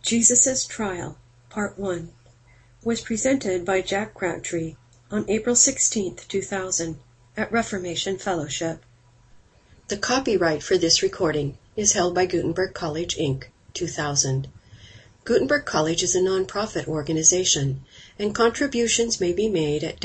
Jesus' Trial, Part 1, was presented by Jack Crabtree on April 16, 2000, at Reformation Fellowship. The copyright for this recording is held by Gutenberg College, Inc., 2000. Gutenberg College is a non-profit organization, and contributions may be made at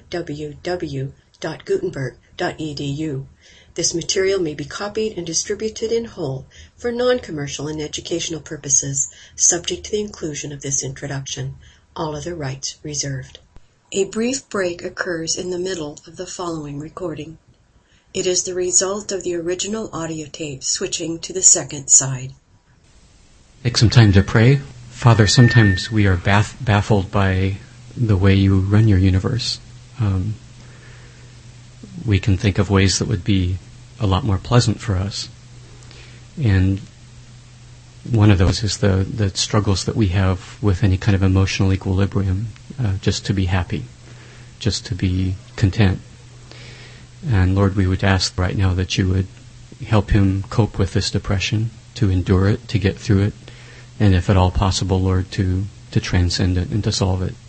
www.gutenberg.edu. This material may be copied and distributed in whole for non-commercial and educational purposes, subject to the inclusion of this introduction. All other rights reserved. A brief break occurs in the middle of the following recording. It is the result of the original audio tape switching to the second side. Take some time to pray. Father, sometimes we are baffled by the way you run your universe. We can think of ways that would be a lot more pleasant for us. And one of those is the struggles that we have with any kind of emotional equilibrium, just to be happy, just to be content. And Lord, we would ask right now that you would help him cope with this depression, to endure it, to get through it, and if at all possible, Lord, to transcend it and to solve it.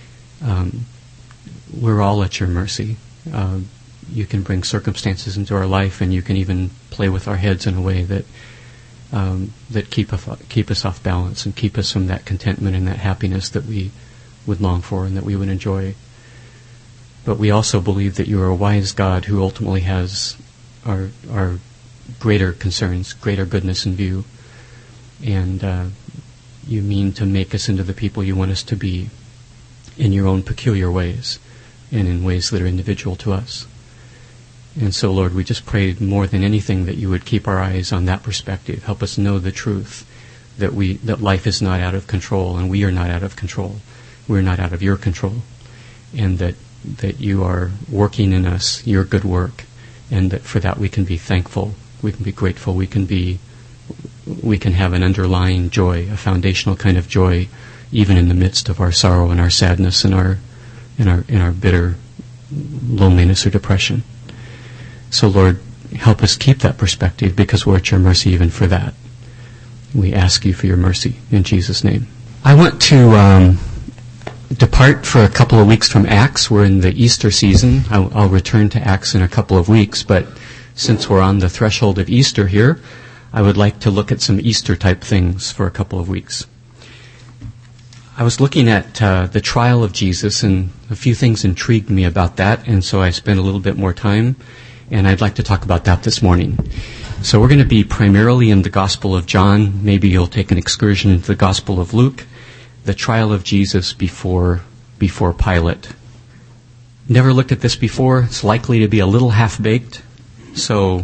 We're all at your mercy. You can bring circumstances into our life, and you can even play with our heads in a way that keep us off balance and keep us from that contentment and that happiness that we would long for and that we would enjoy. But we also believe that you are a wise God who ultimately has our greater concerns, greater goodness in view, and you mean to make us into the people you want us to be in your own peculiar ways and in ways that are individual to us. And so, Lord, we just pray more than anything that you would keep our eyes on that perspective. Help us know the truth, that life is not out of control, and we are not out of control. We're not out of your control, and that you are working in us your good work, and that for that we can be thankful, we can be grateful, we can have an underlying joy, a foundational kind of joy, even in the midst of our sorrow and our sadness and our bitter loneliness or depression. So, Lord, help us keep that perspective, because we're at your mercy even for that. We ask you for your mercy in Jesus' name. I want to depart for a couple of weeks from Acts. We're in the Easter season. I'll return to Acts in a couple of weeks, but since we're on the threshold of Easter here, I would like to look at some Easter-type things for a couple of weeks. I was looking at the trial of Jesus, and a few things intrigued me about that, and so I spent a little bit more time, and I'd like to talk about that this morning. So we're going to be primarily in the Gospel of John. Maybe you'll take an excursion into the Gospel of Luke, the trial of Jesus before Pilate. Never looked at this before. It's likely to be a little half-baked, so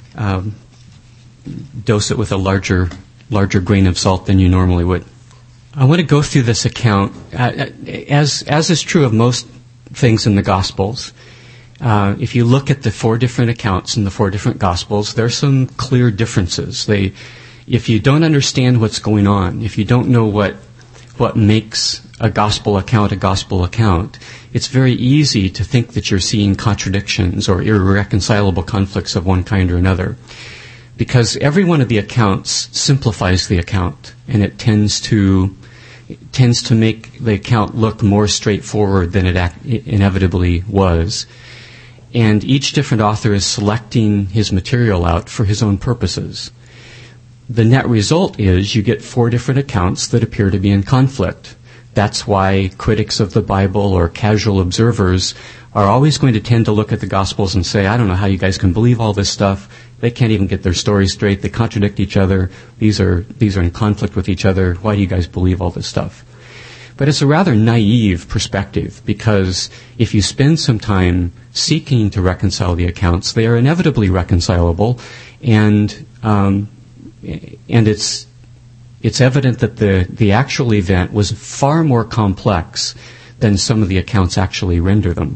dose it with a larger grain of salt than you normally would. I want to go through this account, as is true of most things in the Gospels. If you look at the 4 different accounts in the 4 different Gospels, there are some clear differences. If you don't understand what's going on, if you don't know what makes a gospel account, it's very easy to think that you're seeing contradictions or irreconcilable conflicts of one kind or another. Because every one of the accounts simplifies the account, and it tends to make the account look more straightforward than it inevitably was. And each different author is selecting his material out for his own purposes. The net result is you get 4 different accounts that appear to be in conflict. That's why critics of the Bible or casual observers are always going to tend to look at the Gospels and say, I don't know how you guys can believe all this stuff. They can't even get their stories straight. They contradict each other. These are in conflict with each other. Why do you guys believe all this stuff? But it's a rather naive perspective, because if you spend some time seeking to reconcile the accounts, they are inevitably reconcilable, and it's evident that the actual event was far more complex than some of the accounts actually render them.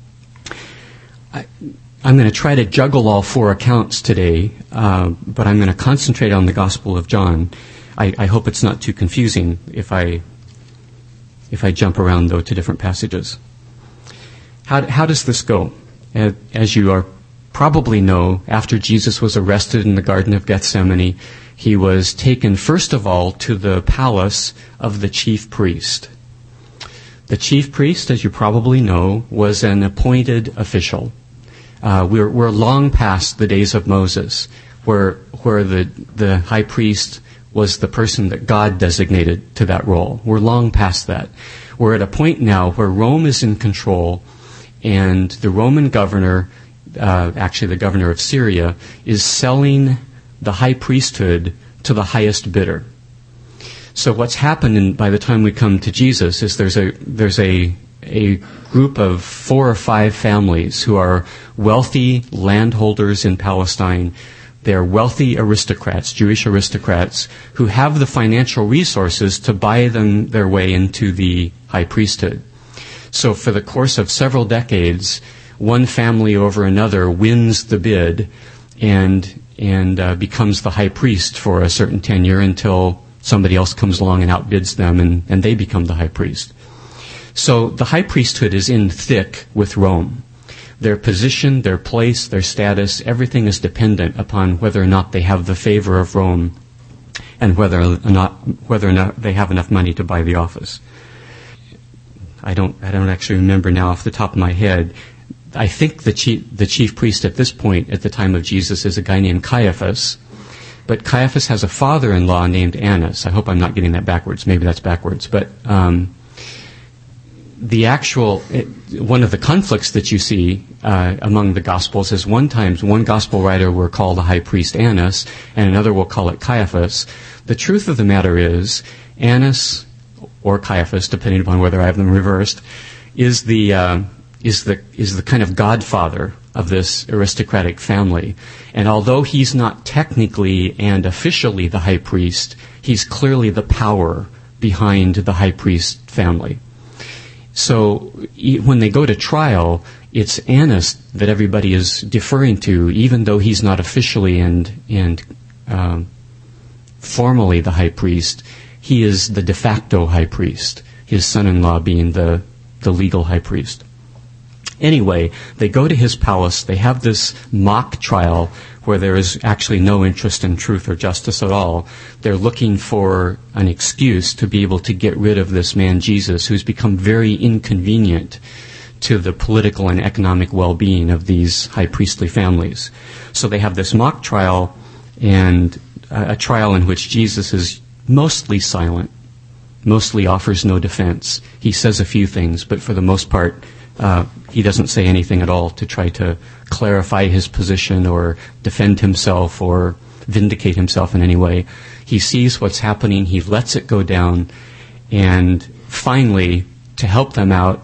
I'm going to try to juggle all 4 accounts today, but I'm going to concentrate on the Gospel of John. I hope it's not too confusing if I jump around, though, to different passages. How does this go? As you probably know, after Jesus was arrested in the Garden of Gethsemane, he was taken first of all to the palace of the chief priest. The chief priest, as you probably know, was an appointed official. We're long past the days of Moses, where the high priest was the person that God designated to that role. We're long past that. We're at a point now where Rome is in control, and the Roman governor, actually the governor of Syria, is selling the high priesthood to the highest bidder. So what's happened by the time we come to Jesus is there's a group of 4 or 5 families who are wealthy landholders in Palestine. They're wealthy aristocrats, Jewish aristocrats, who have the financial resources to buy them their way into the high priesthood. So for the course of several decades, one family over another wins the bid and becomes the high priest for a certain tenure until somebody else comes along and outbids them, and they become the high priest. So the high priesthood is in thick with Rome. Their position, their place, their status, everything is dependent upon whether or not they have the favor of Rome and whether or not they have enough money to buy the office. I don't actually remember now off the top of my head. I think the chief priest at this point, at the time of Jesus, is a guy named Caiaphas. But Caiaphas has a father-in-law named Annas. I hope I'm not getting that backwards. Maybe that's backwards. But one of the conflicts that you see among the Gospels is one Gospel writer will call the high priest Annas, and another will call it Caiaphas. The truth of the matter is, Annas, or Caiaphas, depending upon whether I have them reversed, is the kind of godfather of this aristocratic family. And although he's not technically and officially the high priest, he's clearly the power behind the high priest family. So when they go to trial, it's Annas that everybody is deferring to, even though he's not officially and formally the high priest. He is the de facto high priest, his son-in-law being the legal high priest. Anyway, they go to his palace. They have this mock trial where there is actually no interest in truth or justice at all. They're looking for an excuse to be able to get rid of this man Jesus, who's become very inconvenient to the political and economic well-being of these high priestly families. So they have this mock trial, and a trial in which Jesus is mostly silent, mostly offers no defense. He says a few things, but for the most part, he doesn't say anything at all to try to clarify his position or defend himself or vindicate himself in any way. He sees what's happening, he lets it go down, and finally, to help them out,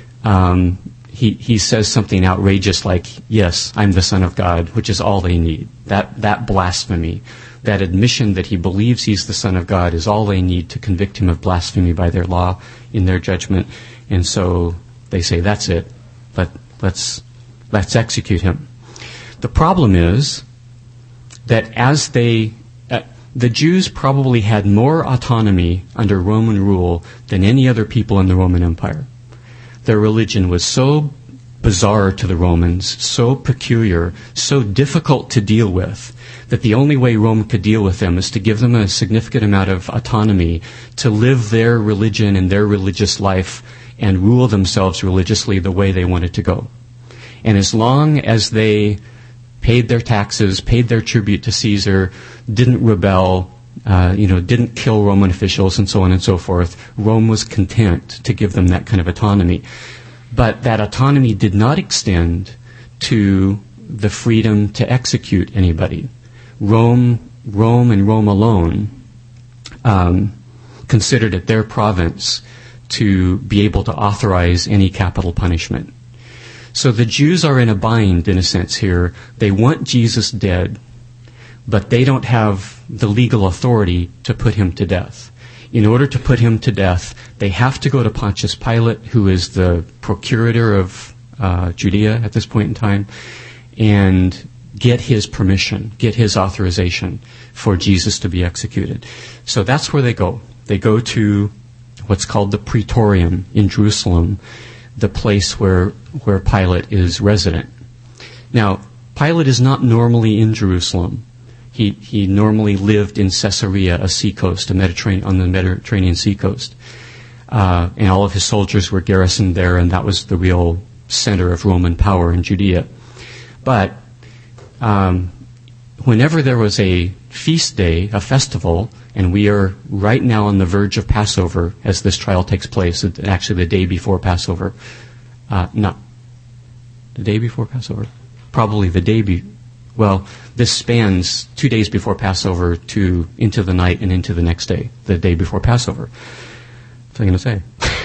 he says something outrageous like, "Yes, I'm the Son of God," which is all they need. That blasphemy, that admission that he believes he's the Son of God is all they need to convict him of blasphemy by their law in their judgment. And so they say, "That's it. Let's execute him." The problem is that the Jews probably had more autonomy under Roman rule than any other people in the Roman Empire. Their religion was so bizarre to the Romans, so peculiar, so difficult to deal with, that the only way Rome could deal with them is to give them a significant amount of autonomy to live their religion and their religious life and rule themselves religiously the way they wanted to go. And as long as they paid their taxes, paid their tribute to Caesar, didn't rebel, didn't kill Roman officials and so on and so forth, Rome was content to give them that kind of autonomy. But that autonomy did not extend to the freedom to execute anybody. Rome and Rome alone considered it their province to be able to authorize any capital punishment. So the Jews are in a bind, in a sense here. They want Jesus dead, but they don't have the legal authority to put him to death. In order to put him to death, they have to go to Pontius Pilate, who is the procurator of Judea at this point in time, and get his permission, get his authorization for Jesus to be executed. So that's where they go. They go to what's called the Praetorium in Jerusalem, the place where Pilate is resident. Now, Pilate is not normally in Jerusalem. He normally lived in Caesarea, a seacoast, on the Mediterranean seacoast. And all of his soldiers were garrisoned there, and that was the real center of Roman power in Judea. But whenever there was a feast day, a festival, and we are right now on the verge of Passover as this trial takes place, actually the day before Passover. Not the day before Passover. Probably the day well, this spans 2 days before Passover to into the night and into the next day, the day before Passover. What was I going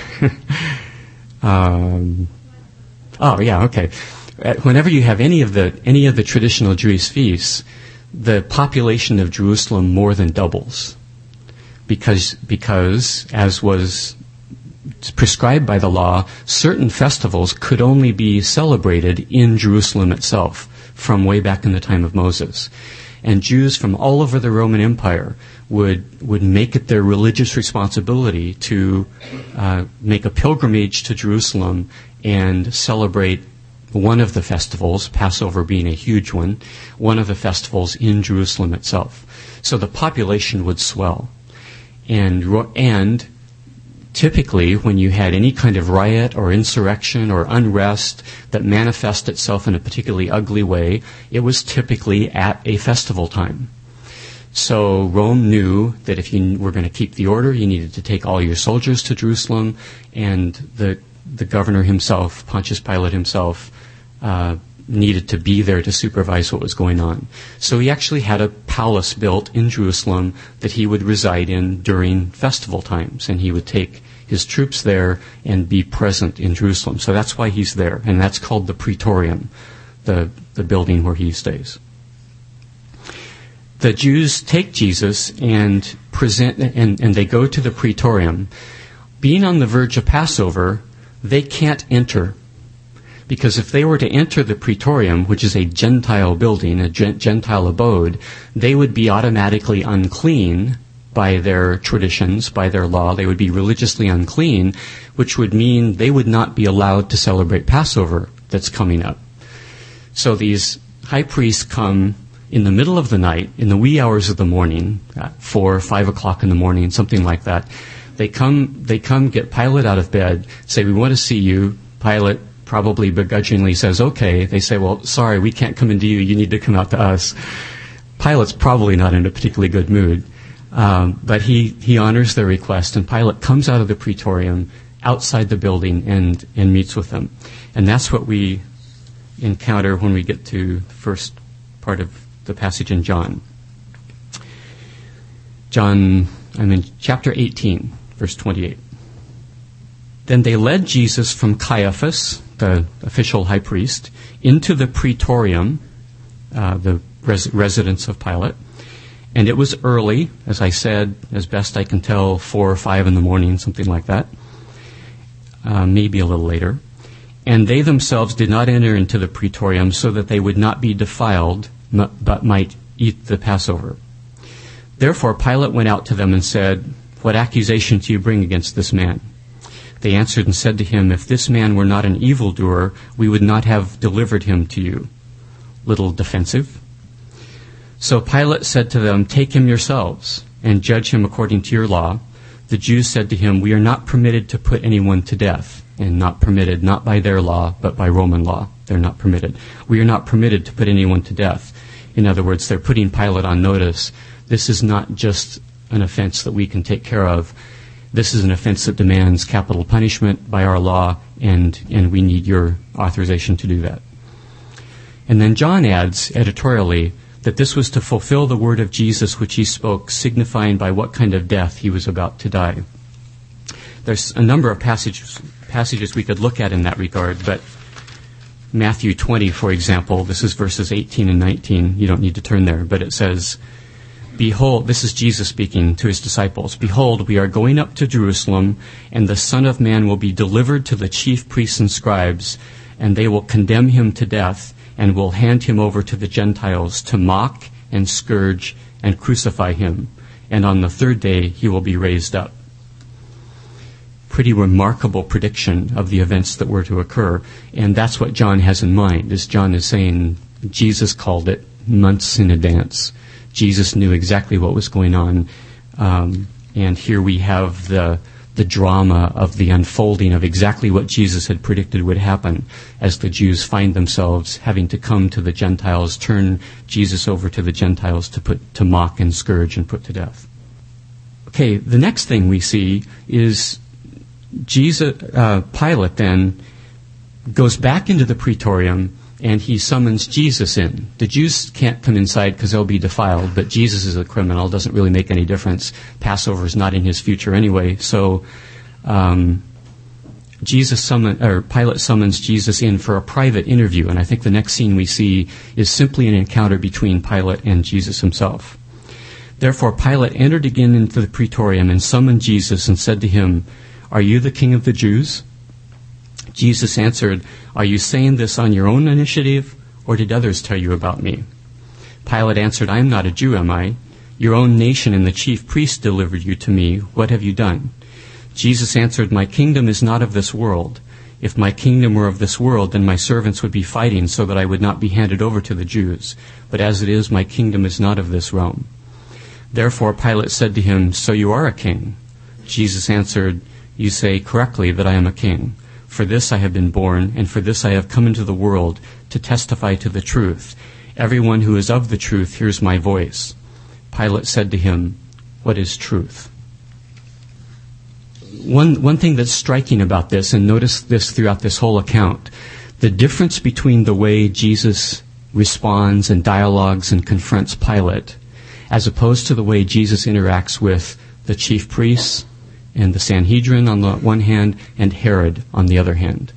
to say? Okay. Whenever you have any of the traditional Jewish feasts, the population of Jerusalem more than doubles, because as was prescribed by the law, certain festivals could only be celebrated in Jerusalem itself from way back in the time of Moses. And Jews from all over the Roman Empire would make it their religious responsibility to make a pilgrimage to Jerusalem and celebrate one of the festivals, Passover being a huge one of the festivals in Jerusalem itself. So the population would swell. And typically, when you had any kind of riot or insurrection or unrest that manifested itself in a particularly ugly way, it was typically at a festival time. So Rome knew that if you were going to keep the order, you needed to take all your soldiers to Jerusalem, and the governor himself, Pontius Pilate himself, needed to be there to supervise what was going on. So he actually had a palace built in Jerusalem that he would reside in during festival times, and he would take his troops there and be present in Jerusalem. So that's why he's there, and that's called the Praetorium, the building where he stays. The Jews take Jesus and they go to the Praetorium. Being on the verge of Passover, they can't enter. Because if they were to enter the Praetorium, which is a Gentile building, a Gentile abode, they would be automatically unclean by their traditions, by their law. They would be religiously unclean, which would mean they would not be allowed to celebrate Passover that's coming up. So these high priests come in the middle of the night, in the wee hours of the morning, at 4 or 5 o'clock in the morning, something like that. They come, get Pilate out of bed, say, "We want to see you." Pilate probably begrudgingly says, "Okay." They say, "Well, sorry, we can't come into you. You need to come out to us." Pilate's probably not in a particularly good mood. But he honors their request, and Pilate comes out of the Praetorium outside the building and meets with them. And that's what we encounter when we get to the first part of the passage in John. I'm in chapter 18, verse 28. Then they led Jesus from Caiaphas, the official high priest, into the Praetorium, the residence of Pilate. And it was early, as I said, as best I can tell, 4 or 5 in the morning, something like that. Maybe a little later. And they themselves did not enter into the Praetorium so that they would not be defiled, but might eat the Passover. Therefore Pilate went out to them and said, "What accusation do you bring against this man?" They answered and said to him, "If this man were not an evildoer, we would not have delivered him to you." Little defensive. So Pilate said to them, "Take him yourselves and judge him according to your law." The Jews said to him, "We are not permitted to put anyone to death." And not permitted, not by their law, but by Roman law. They're not permitted. "We are not permitted to put anyone to death." In other words, they're putting Pilate on notice. This is not just an offense that we can take care of. This is an offense that demands capital punishment by our law, and we need your authorization to do that. And then John adds, editorially, that this was to fulfill the word of Jesus which he spoke, signifying by what kind of death he was about to die. There's a number of passages we could look at in that regard, but Matthew 20, for example, this is verses 18 and 19. You don't need to turn there, but it says, "Behold," this is Jesus speaking to his disciples, "Behold, we are going up to Jerusalem, and the Son of Man will be delivered to the chief priests and scribes, and they will condemn him to death, and will hand him over to the Gentiles to mock and scourge and crucify him. And on the third day he will be raised up." Pretty remarkable prediction of the events that were to occur. And that's what John has in mind, is John is saying Jesus called it months in advance. Jesus knew exactly what was going on. And here we have the drama of the unfolding of exactly what Jesus had predicted would happen as the Jews find themselves having to come to the Gentiles, turn Jesus over to the Gentiles to mock and scourge and put to death. Okay, the next thing we see is Pilate then goes back into the praetorium and he summons Jesus in. The Jews can't come inside because they'll be defiled, but Jesus is a criminal. Doesn't really make any difference. Passover is not in his future anyway. So Pilate summons Jesus in for a private interview, and I think the next scene we see is simply an encounter between Pilate and Jesus himself. Therefore Pilate entered again into the praetorium and summoned Jesus and said to him, "Are you the king of the Jews?" Jesus answered, "Are you saying this on your own initiative, or did others tell you about me?" Pilate answered, "I am not a Jew, am I? Your own nation and the chief priests delivered you to me. What have you done?" Jesus answered, "My kingdom is not of this world. If my kingdom were of this world, then my servants would be fighting so that I would not be handed over to the Jews. But as it is, my kingdom is not of this realm." Therefore Pilate said to him, "So you are a king?" Jesus answered, "You say correctly that I am a king. For this I have been born, and for this I have come into the world, to testify to the truth. Everyone who is of the truth hears my voice." Pilate said to him, "What is truth?" One thing that's striking about this, and notice this throughout this whole account, the difference between the way Jesus responds and dialogues and confronts Pilate, as opposed to the way Jesus interacts with the chief priests and the Sanhedrin on the one hand, and Herod on the other hand.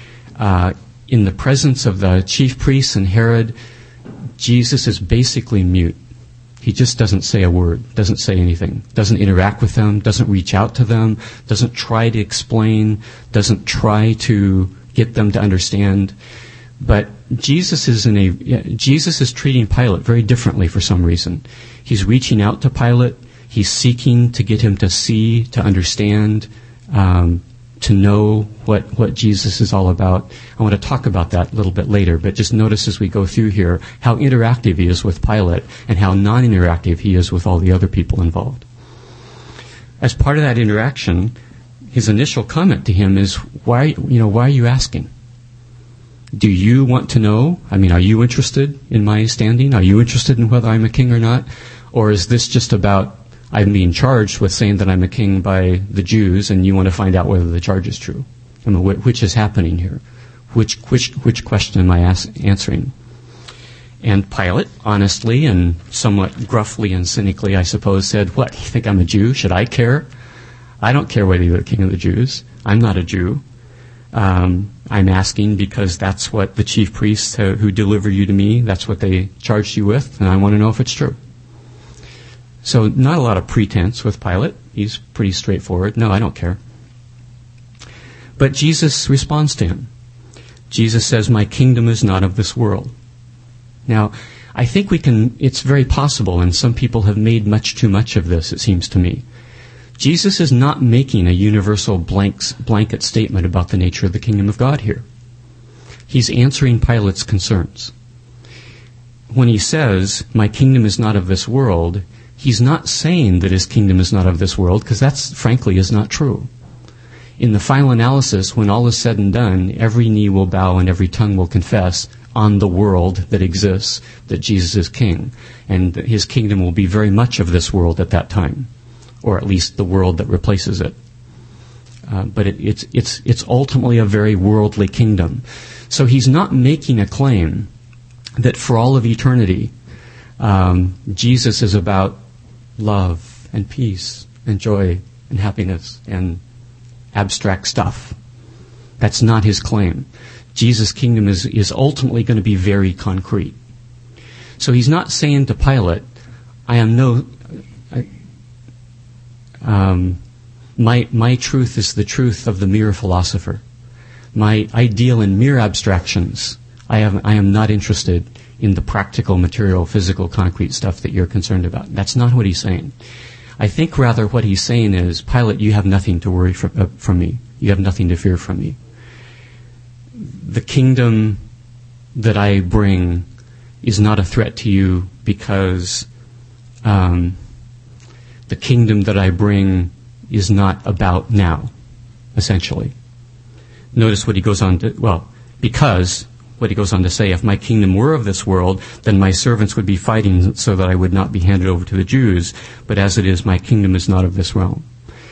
In the presence of the chief priests and Herod, Jesus is basically mute. He just doesn't say a word, doesn't say anything, doesn't interact with them, doesn't reach out to them, doesn't try to explain, doesn't try to get them to understand. But Jesus is treating Pilate very differently for some reason. He's reaching out to Pilate. He's seeking to get him to see, to understand, to know what Jesus is all about. I want to talk about that a little bit later, but just notice as we go through here how interactive he is with Pilate and how non-interactive he is with all the other people involved. As part of that interaction, his initial comment to him is, why are you asking? Do you want to know? I mean, are you interested in my standing? Are you interested in whether I'm a king or not? Or is this just about, I'm being charged with saying that I'm a king by the Jews, and you want to find out whether the charge is true? I mean, which is happening here? Which question am I answering? And Pilate, honestly and somewhat gruffly and cynically, I suppose, said, "What, you think I'm a Jew? Should I care? I don't care whether you're the king of the Jews. I'm not a Jew. I'm asking because that's what the chief priests who delivered you to me, that's what they charged you with, and I want to know if it's true." So not a lot of pretense with Pilate. He's pretty straightforward. "No, I don't care." But Jesus responds to him. Jesus says, "My kingdom is not of this world." Now, I think it's very possible, and some people have made much too much of this, it seems to me. Jesus is not making a universal blanket statement about the nature of the kingdom of God here. He's answering Pilate's concerns. When he says, "My kingdom is not of this world," he's not saying that his kingdom is not of this world, because that, frankly, is not true. In the final analysis, when all is said and done, every knee will bow and every tongue will confess on the world that exists that Jesus is king. And his kingdom will be very much of this world at that time, or at least the world that replaces it. But it's ultimately a very worldly kingdom. So he's not making a claim that for all of eternity, Jesus is about love and peace and joy and happiness and abstract stuff. That's not his claim. Jesus' kingdom is ultimately going to be very concrete. So he's not saying to Pilate, my truth is the truth of the mere philosopher. My ideal in mere abstractions. I am not interested in the practical, material, physical, concrete stuff that you're concerned about. That's not what he's saying. I think rather what he's saying is, Pilate, you have nothing to worry from me. You have nothing to fear from me. The kingdom that I bring is not a threat to you because the kingdom that I bring is not about now, essentially. Notice what he goes on to, because what he goes on to say, if my kingdom were of this world, then my servants would be fighting so that I would not be handed over to the Jews. But as it is, my kingdom is not of this realm.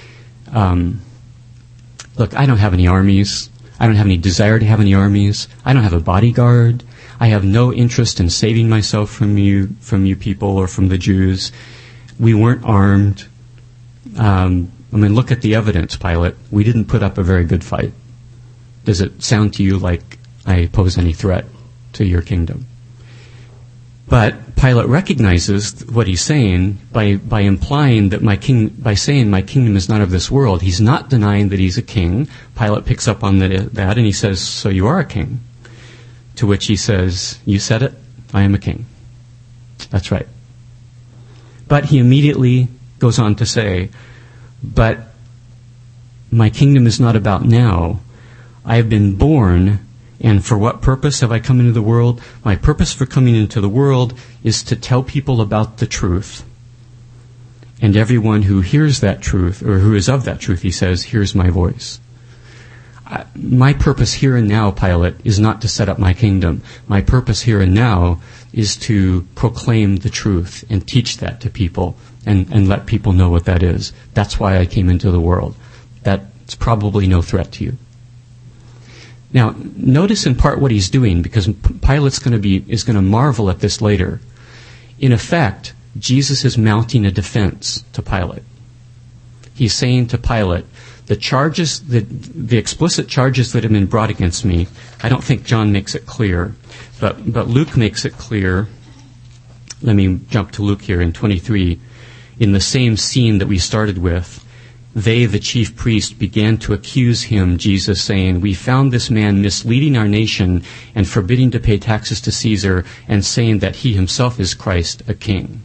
Look, I don't have any armies. I don't have any desire to have any armies. I don't have a bodyguard. I have no interest in saving myself from you people or from the Jews. We weren't armed. Look at the evidence, Pilate. We didn't put up a very good fight. Does it sound to you like I pose any threat to your kingdom? But Pilate recognizes what he's saying by implying that by saying my kingdom is not of this world. He's not denying that he's a king. Pilate picks up on that and he says, so you are a king. To which he says, you said it, I am a king. That's right. But he immediately goes on to say, but my kingdom is not about now. I have been born, and for what purpose have I come into the world? My purpose for coming into the world is to tell people about the truth. And everyone who hears that truth, or who is of that truth, he says, hears my voice. My purpose here and now, Pilate, is not to set up my kingdom. My purpose here and now is to proclaim the truth and teach that to people and let people know what that is. That's why I came into the world. That's probably no threat to you. Now, notice in part what he's doing, because Pilate's is going to marvel at this later. In effect, Jesus is mounting a defense to Pilate. He's saying to Pilate, the explicit charges that have been brought against me, I don't think John makes it clear, but Luke makes it clear. Let me jump to Luke here in 23. In the same scene that we started with, they, the chief priest, began to accuse him, Jesus, saying, we found this man misleading our nation and forbidding to pay taxes to Caesar and saying that he himself is Christ, a king.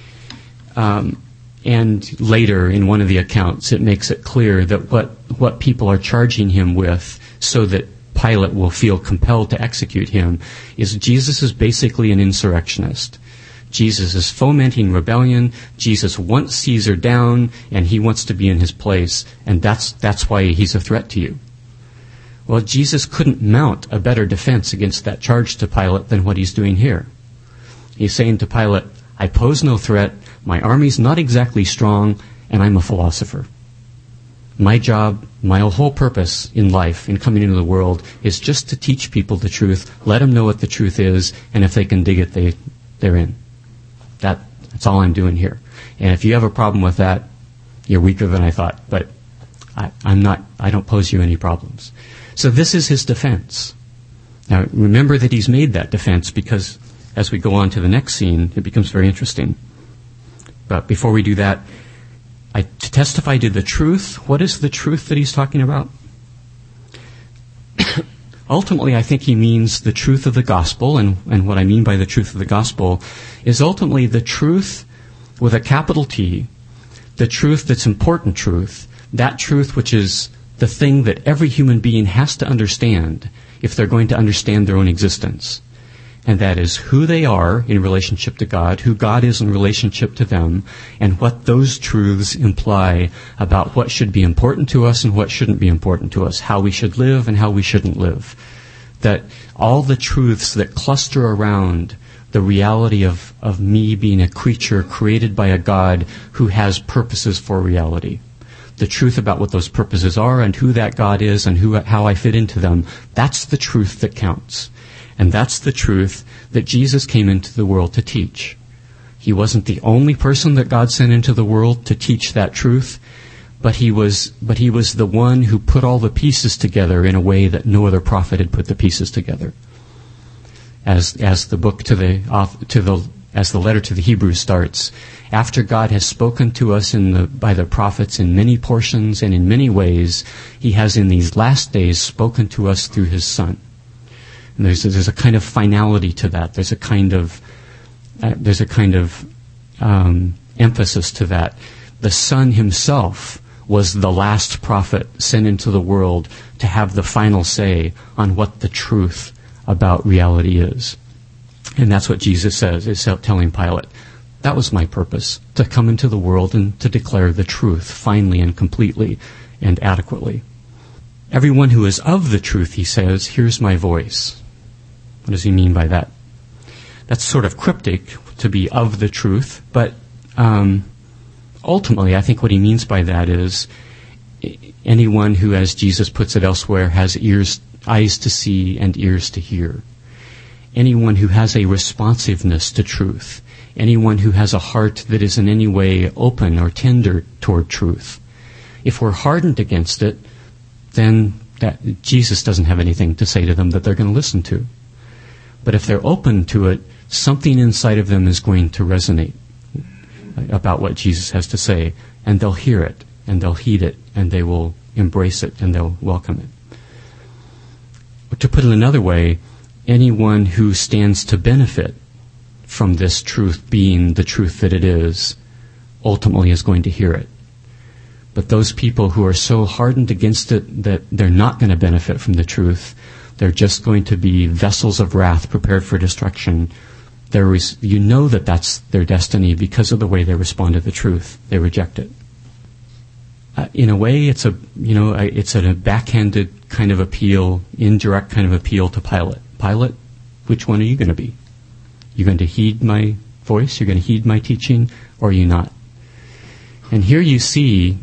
And later, in one of the accounts, it makes it clear that what people are charging him with so that Pilate will feel compelled to execute him is Jesus is basically an insurrectionist. Jesus is fomenting rebellion. Jesus wants Caesar down, and he wants to be in his place, and that's why he's a threat to you. Well, Jesus couldn't mount a better defense against that charge to Pilate than what he's doing here. He's saying to Pilate, I pose no threat, my army's not exactly strong, and I'm a philosopher. My job, my whole purpose in life, in coming into the world, is just to teach people the truth, let them know what the truth is, and if they can dig it, they're in. That's all I'm doing here. And if you have a problem with that, you're weaker than I thought. But I don't pose you any problems. So this is his defense. Now remember that he's made that defense because as we go on to the next scene, it becomes very interesting. But before we do that, to testify to the truth, what is the truth that he's talking about? Ultimately, I think he means the truth of the gospel, and what I mean by the truth of the gospel is ultimately the truth with a capital T, the truth that's important truth, that truth which is the thing that every human being has to understand if they're going to understand their own existence. And that is who they are in relationship to God, who God is in relationship to them, and what those truths imply about what should be important to us and what shouldn't be important to us, how we should live and how we shouldn't live. That all the truths that cluster around the reality of me being a creature created by a God who has purposes for reality. The truth about what those purposes are and who that God is and how I fit into them, that's the truth that counts. And that's the truth that Jesus came into the world to teach. He wasn't the only person that God sent into the world to teach that truth, but he was the one who put all the pieces together in a way that no other prophet had put the pieces together. As the letter to the Hebrews starts, after God has spoken to us by the prophets in many portions and in many ways, he has in these last days spoken to us through his Son. And there's a kind of finality to that. There's a kind of emphasis to that. The Son himself was the last prophet sent into the world to have the final say on what the truth about reality is. And that's what Jesus says, is telling Pilate. That was my purpose, to come into the world and to declare the truth finally and completely and adequately. Everyone who is of the truth, he says, hears my voice. What does he mean by that? That's sort of cryptic, to be of the truth, but ultimately I think what he means by that is anyone who, as Jesus puts it elsewhere, has eyes to see and ears to hear. Anyone who has a responsiveness to truth. Anyone who has a heart that is in any way open or tender toward truth. If we're hardened against it, then Jesus doesn't have anything to say to them that they're going to listen to. But if they're open to it, something inside of them is going to resonate about what Jesus has to say, and they'll hear it, and they'll heed it, and they will embrace it, and they'll welcome it. But to put it another way, anyone who stands to benefit from this truth being the truth that it is, ultimately is going to hear it. But those people who are so hardened against it that they're not going to benefit from the truth, they're just going to be vessels of wrath prepared for destruction. You know that that's their destiny because of the way they respond to the truth. They reject it. In a way, it's a backhanded kind of appeal, indirect kind of appeal to Pilate. Pilate, which one are you going to be? You going to heed my voice? You're going to heed my teaching? Or are you not? And here you see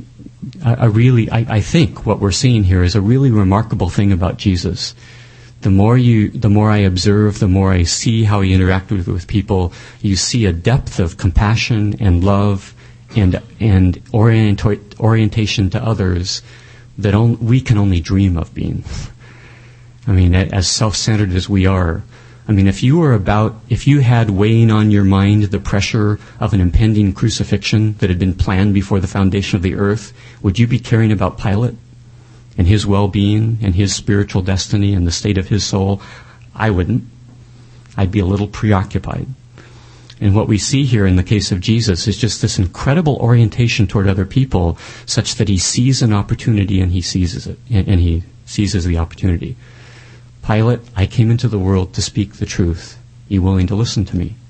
I think what we're seeing here is a really remarkable thing about Jesus. The more I observe, the more I see how he interacted with people, you see a depth of compassion and love and orientation to others that we can only dream of being. I mean, as self-centered as we are. I mean, if you had weighing on your mind the pressure of an impending crucifixion that had been planned before the foundation of the earth, would you be caring about Pilate and his well-being and his spiritual destiny and the state of his soul? I wouldn't. I'd be a little preoccupied. And what we see here in the case of Jesus is just this incredible orientation toward other people, such that he sees an opportunity and he seizes it, and he seizes the opportunity. Pilate, I came into the world to speak the truth. Are you willing to listen to me?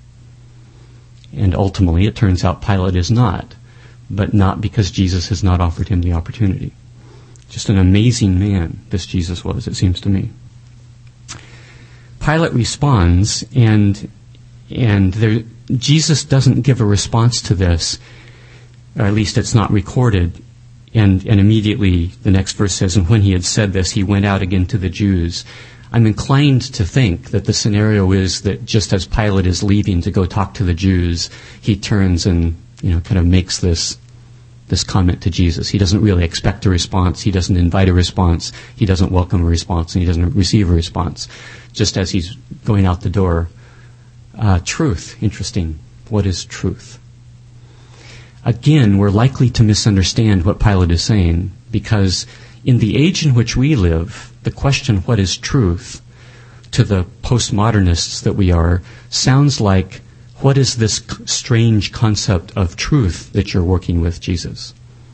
And ultimately, it turns out Pilate is not, but not because Jesus has not offered him the opportunity. Just an amazing man, this Jesus was, it seems to me. Pilate responds, and Jesus doesn't give a response to this, or at least it's not recorded. And immediately the next verse says, and when he had said this, he went out again to the Jews. I'm inclined to think that the scenario is that just as Pilate is leaving to go talk to the Jews, he turns and kind of makes this comment to Jesus. He doesn't really expect a response. He doesn't invite a response. He doesn't welcome a response, and he doesn't receive a response. Just as he's going out the door. Truth. Interesting. What is truth? Again, we're likely to misunderstand what Pilate is saying, because in the age in which we live, the question, what is truth, to the postmodernists that we are, sounds like, what is this strange concept of truth that you're working with, Jesus?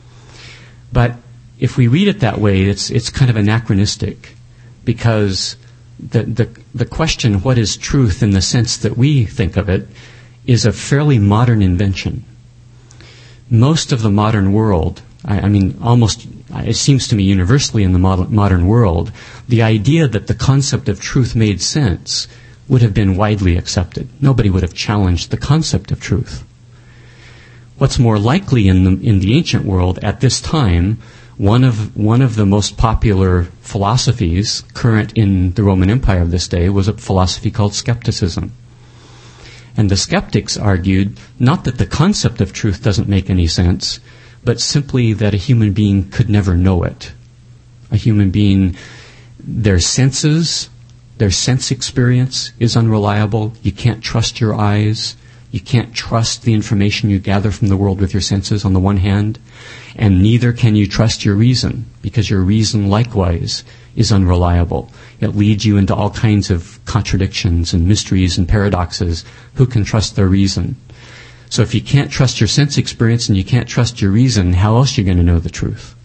But if we read it that way, it's kind of anachronistic, because the question, what is truth, in the sense that we think of it, is a fairly modern invention. Most of the modern world, it seems to me universally in the modern world, the idea that the concept of truth made sense would have been widely accepted. Nobody would have challenged the concept of truth. What's more likely in the ancient world at this time, one of the most popular philosophies current in the Roman Empire of this day was a philosophy called skepticism. And the skeptics argued not that the concept of truth doesn't make any sense, but simply that a human being could never know it. A human being, their sense experience is unreliable. You can't trust your eyes. You can't trust the information you gather from the world with your senses on the one hand, and neither can you trust your reason, because your reason likewise is unreliable. It leads you into all kinds of contradictions and mysteries and paradoxes. Who can trust their reason? So if you can't trust your sense experience and you can't trust your reason, how else are you going to know the truth?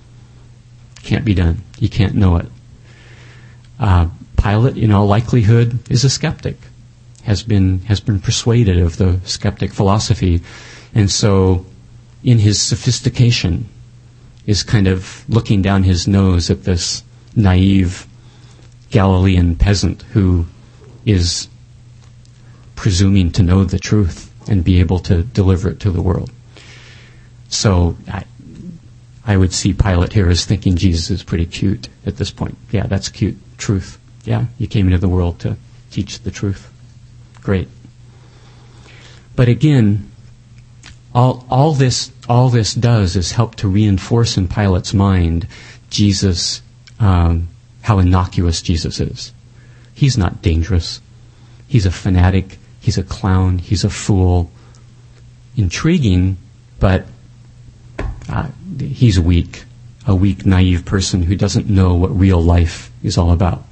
Can't be done. You can't know it. Pilate, in all likelihood, is a skeptic. has been persuaded of the skeptic philosophy, and so in his sophistication is kind of looking down his nose at this naive Galilean peasant who is presuming to know the truth and be able to deliver it to the world. So I would see Pilate here as thinking Jesus is pretty cute at this point. Yeah, that's cute. Truth. Yeah, you came into the world to teach the truth. Great. But again, all this does is help to reinforce in Pilate's mind Jesus, how innocuous Jesus is. He's not dangerous. He's a fanatic. He's a clown. He's a fool. Intriguing, but he's weak. A weak, naive person who doesn't know what real life is all about.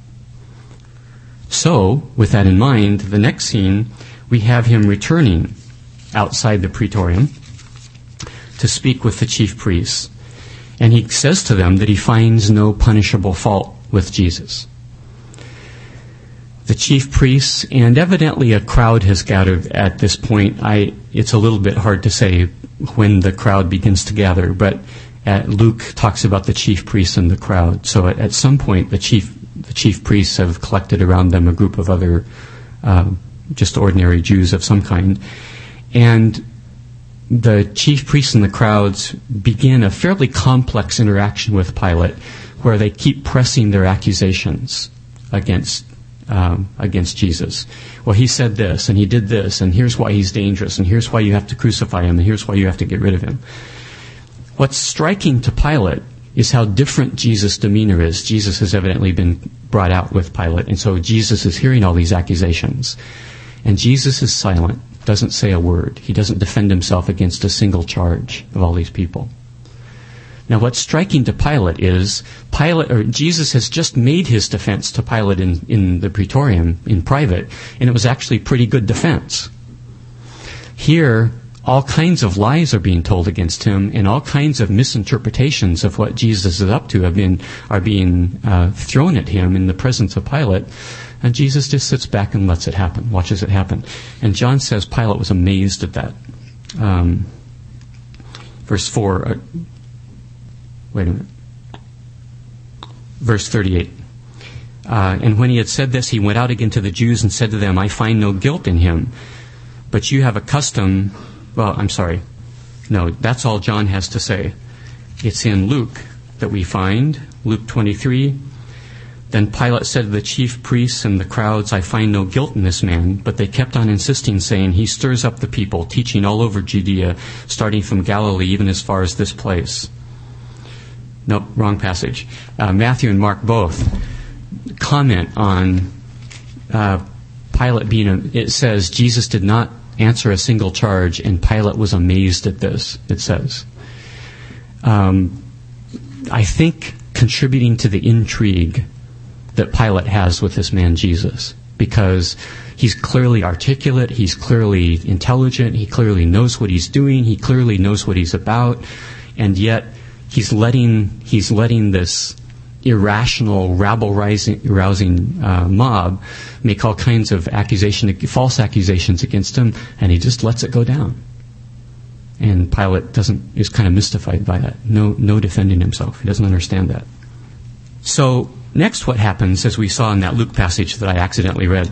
So, with that in mind, the next scene, we have him returning outside the praetorium to speak with the chief priests. And he says to them that he finds no punishable fault with Jesus. The chief priests, and evidently a crowd has gathered at this point. It's a little bit hard to say when the crowd begins to gather, but Luke talks about the chief priests and the crowd. So at some point, the chief priests have collected around them a group of other just ordinary Jews of some kind. And the chief priests and the crowds begin a fairly complex interaction with Pilate, where they keep pressing their accusations against Jesus. Well, he said this, and he did this, and here's why he's dangerous, and here's why you have to crucify him, and here's why you have to get rid of him. What's striking to Pilate is how different Jesus' demeanor is. Jesus has evidently been brought out with Pilate, and so Jesus is hearing all these accusations. And Jesus is silent, doesn't say a word. He doesn't defend himself against a single charge of all these people. Now, what's striking to Pilate is Jesus has just made his defense to Pilate in the praetorium in private, and it was actually pretty good defense. Here, all kinds of lies are being told against him, and all kinds of misinterpretations of what Jesus is up to are being thrown at him in the presence of Pilate. And Jesus just sits back and lets it happen, watches it happen. And John says Pilate was amazed at that. Verse 4. Wait a minute. Verse 38. And when he had said this, he went out again to the Jews and said to them, I find no guilt in him, but you have a custom. Well, I'm sorry. No, that's all John has to say. It's in Luke that we find, Luke 23. Then Pilate said to the chief priests and the crowds, I find no guilt in this man. But they kept on insisting, saying, he stirs up the people, teaching all over Judea, starting from Galilee, even as far as this place. Nope, wrong passage. Matthew and Mark both comment on Pilate it says, Jesus did not answer a single charge, and Pilate was amazed at this, it says. I think contributing to the intrigue that Pilate has with this man Jesus, because he's clearly articulate, he's clearly intelligent, he clearly knows what he's doing, he clearly knows what he's about, and yet he's letting this irrational, rabble-rousing mob make all kinds of false accusations against him, and he just lets it go down. And Pilate is kind of mystified by that. No defending himself. He doesn't understand that. So next, what happens, as we saw in that Luke passage that I accidentally read,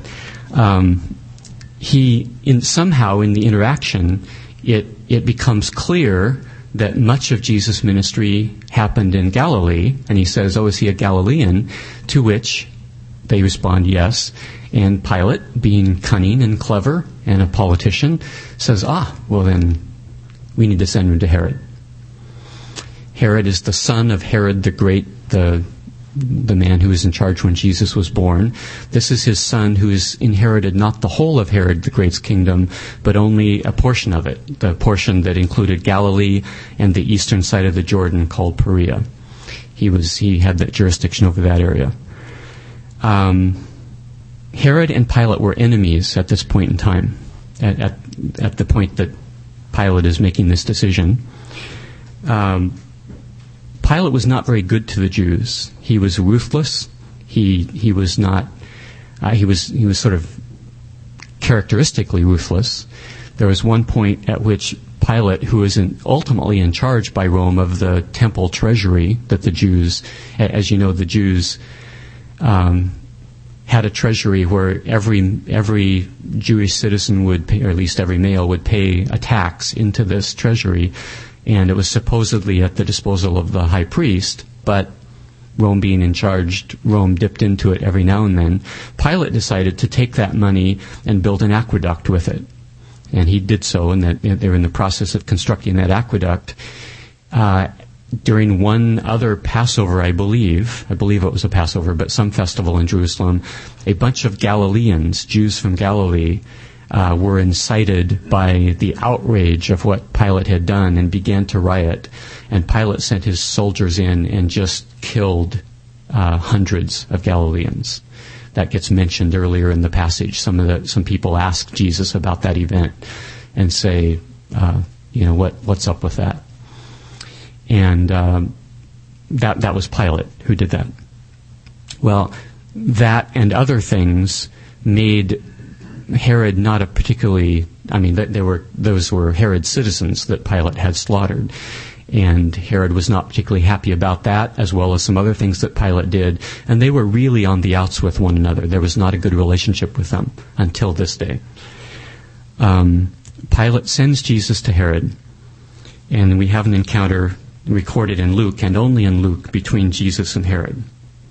somehow in the interaction, it becomes clear that much of Jesus' ministry happened in Galilee, and he says, is he a Galilean? To which they respond, yes. And Pilate, being cunning and clever and a politician, says, well then, we need to send him to Herod. Herod is the son of Herod the Great, the man who was in charge when Jesus was born. This is his son who has inherited not the whole of Herod the Great's kingdom, but only a portion of it, the portion that included Galilee and the eastern side of the Jordan called Perea. He had that jurisdiction over that area. Herod and Pilate were enemies at this point in time, at the point that Pilate is making this decision. Pilate was not very good to the Jews. He was ruthless. He was not. He was sort of characteristically ruthless. There was one point at which Pilate, who was ultimately in charge by Rome of the temple treasury that the Jews, as you know, the Jews had a treasury where every Jewish citizen would pay, or at least every male would pay a tax into this treasury, and it was supposedly at the disposal of the high priest, but Rome being in charge, Rome dipped into it every now and then. Pilate decided to take that money and build an aqueduct with it. And he did so, and that they were in the process of constructing that aqueduct. During one other Passover, I believe it was a Passover, but some festival in Jerusalem, a bunch of Galileans, Jews from Galilee, were incited by the outrage of what Pilate had done and began to riot. And Pilate sent his soldiers in and just killed hundreds of Galileans. That gets mentioned earlier in the passage. Some people ask Jesus about that event and say, what's up with that? And that was Pilate who did that. Well, that and other things made Herod not a particularly, those were Herod's citizens that Pilate had slaughtered. And Herod was not particularly happy about that, as well as some other things that Pilate did. And they were really on the outs with one another. There was not a good relationship with them until this day. Pilate sends Jesus to Herod, and we have an encounter recorded in Luke, and only in Luke, between Jesus and Herod.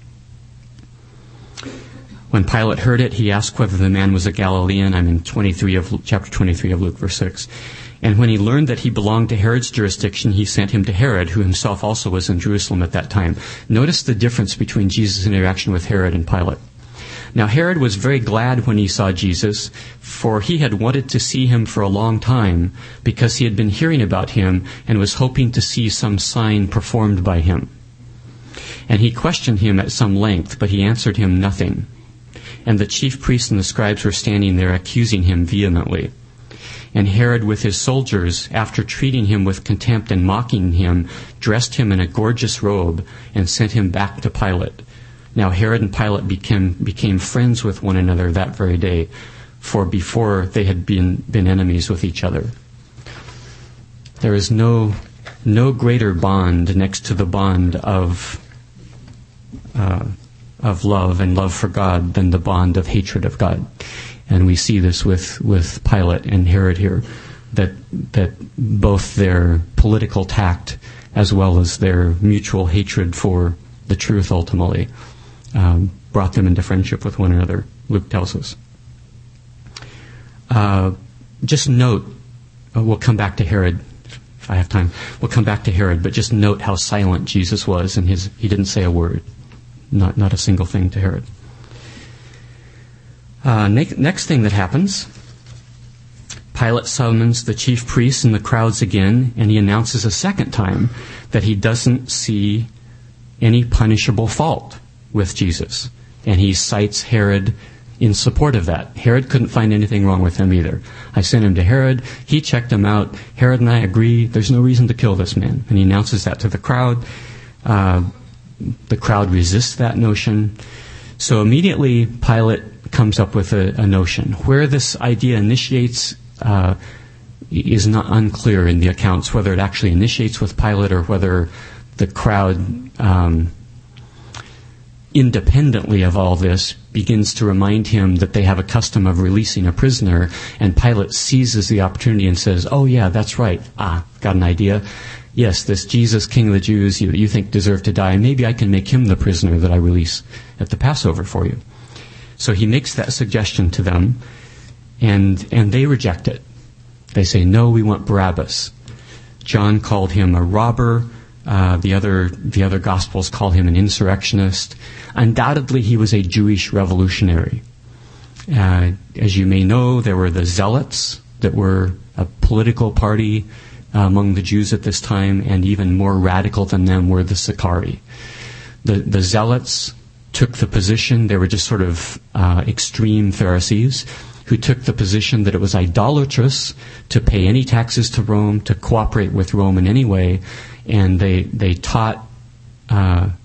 When Pilate heard it, he asked whether the man was a Galilean. I'm in chapter 23 of Luke, verse 6. And when he learned that he belonged to Herod's jurisdiction, he sent him to Herod, who himself also was in Jerusalem at that time. Notice the difference between Jesus' interaction with Herod and Pilate. Now, Herod was very glad when he saw Jesus, for he had wanted to see him for a long time, because he had been hearing about him and was hoping to see some sign performed by him. And he questioned him at some length, but he answered him nothing. And the chief priests and the scribes were standing there accusing him vehemently. And Herod with his soldiers, after treating him with contempt and mocking him, dressed him in a gorgeous robe and sent him back to Pilate. Now Herod and Pilate became friends with one another that very day, for before they had been enemies with each other. There is no greater bond next to the bond of love and love for God than the bond of hatred of God. And we see this with Pilate and Herod here, that both their political tact as well as their mutual hatred for the truth ultimately brought them into friendship with one another, Luke tells us. Just note, we'll come back to Herod if I have time. We'll come back to Herod, but just note how silent Jesus was, and he didn't say a word, not a single thing to Herod. Next thing that happens, Pilate summons the chief priests and the crowds again, and he announces a second time that he doesn't see any punishable fault with Jesus. And he cites Herod in support of that. Herod couldn't find anything wrong with him either. I sent him to Herod. He checked him out. Herod and I agree there's no reason to kill this man. And he announces that to the crowd. The crowd resists that notion. So immediately Pilate comes up with a notion. Where this idea initiates is not unclear in the accounts, whether it actually initiates with Pilate or whether the crowd, independently of all this, begins to remind him that they have a custom of releasing a prisoner, and Pilate seizes the opportunity and says, oh yeah, that's right. Got an idea. Yes, this Jesus, King of the Jews, you think deserved to die. Maybe I can make him the prisoner that I release at the Passover for you. So he makes that suggestion to them, and they reject it. They say, no, we want Barabbas. John called him a robber. The other Gospels call him an insurrectionist. Undoubtedly, he was a Jewish revolutionary. As you may know, there were the Zealots that were a political party among the Jews at this time, and even more radical than them were the Sicarii. The Zealots took the position, they were just sort of extreme Pharisees, who took the position that it was idolatrous to pay any taxes to Rome, to cooperate with Rome in any way, and they taught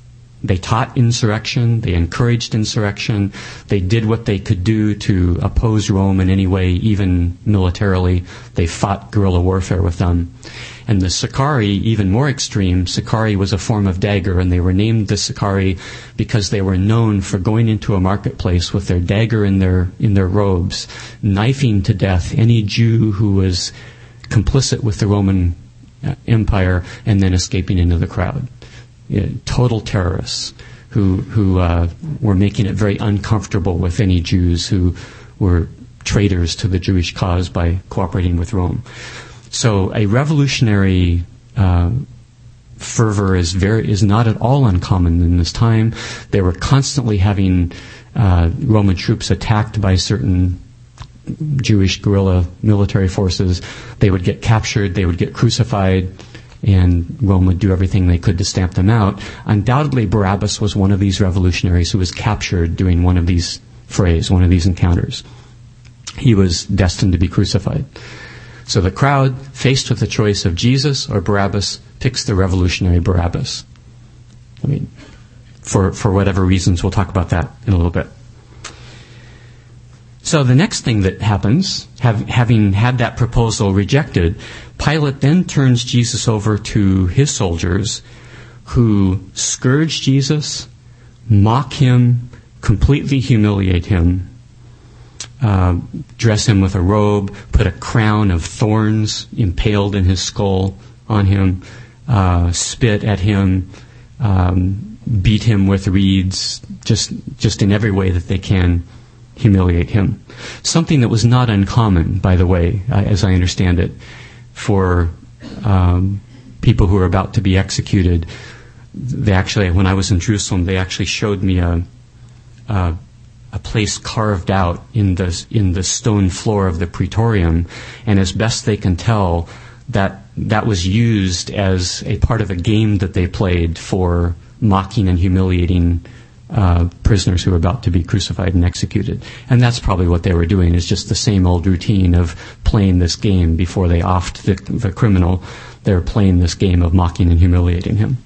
They taught insurrection. They encouraged insurrection. They did what they could do to oppose Rome in any way, even militarily. They fought guerrilla warfare with them. And the Sicarii, even more extreme, Sicarii was a form of dagger, and they were named the Sicarii because they were known for going into a marketplace with their dagger in their robes, knifing to death any Jew who was complicit with the Roman Empire, and then escaping into the crowd. Total terrorists who were making it very uncomfortable with any Jews who were traitors to the Jewish cause by cooperating with Rome. So a revolutionary fervor is not at all uncommon in this time. They were constantly having Roman troops attacked by certain Jewish guerrilla military forces. They would get captured, they would get crucified, and Rome would do everything they could to stamp them out. Undoubtedly, Barabbas was one of these revolutionaries who was captured during one of these frays, one of these encounters. He was destined to be crucified. So the crowd, faced with the choice of Jesus or Barabbas, picks the revolutionary Barabbas. I mean, for whatever reasons, we'll talk about that in a little bit. So the next thing that happens, having had that proposal rejected, Pilate then turns Jesus over to his soldiers, who scourge Jesus, mock him, completely humiliate him, dress him with a robe, put a crown of thorns impaled in his skull on him, spit at him, beat him with reeds, just in every way that they can humiliate him. Something that was not uncommon, by the way, as I understand it, for people who are about to be executed. They actually, when I was in Jerusalem, they actually showed me a place carved out in the stone floor of the Praetorium, and as best they can tell, that was used as a part of a game that they played for mocking and humiliating prisoners who were about to be crucified and executed. And that's probably what they were doing, is just the same old routine of playing this game before they offed the criminal. They were playing this game of mocking and humiliating him.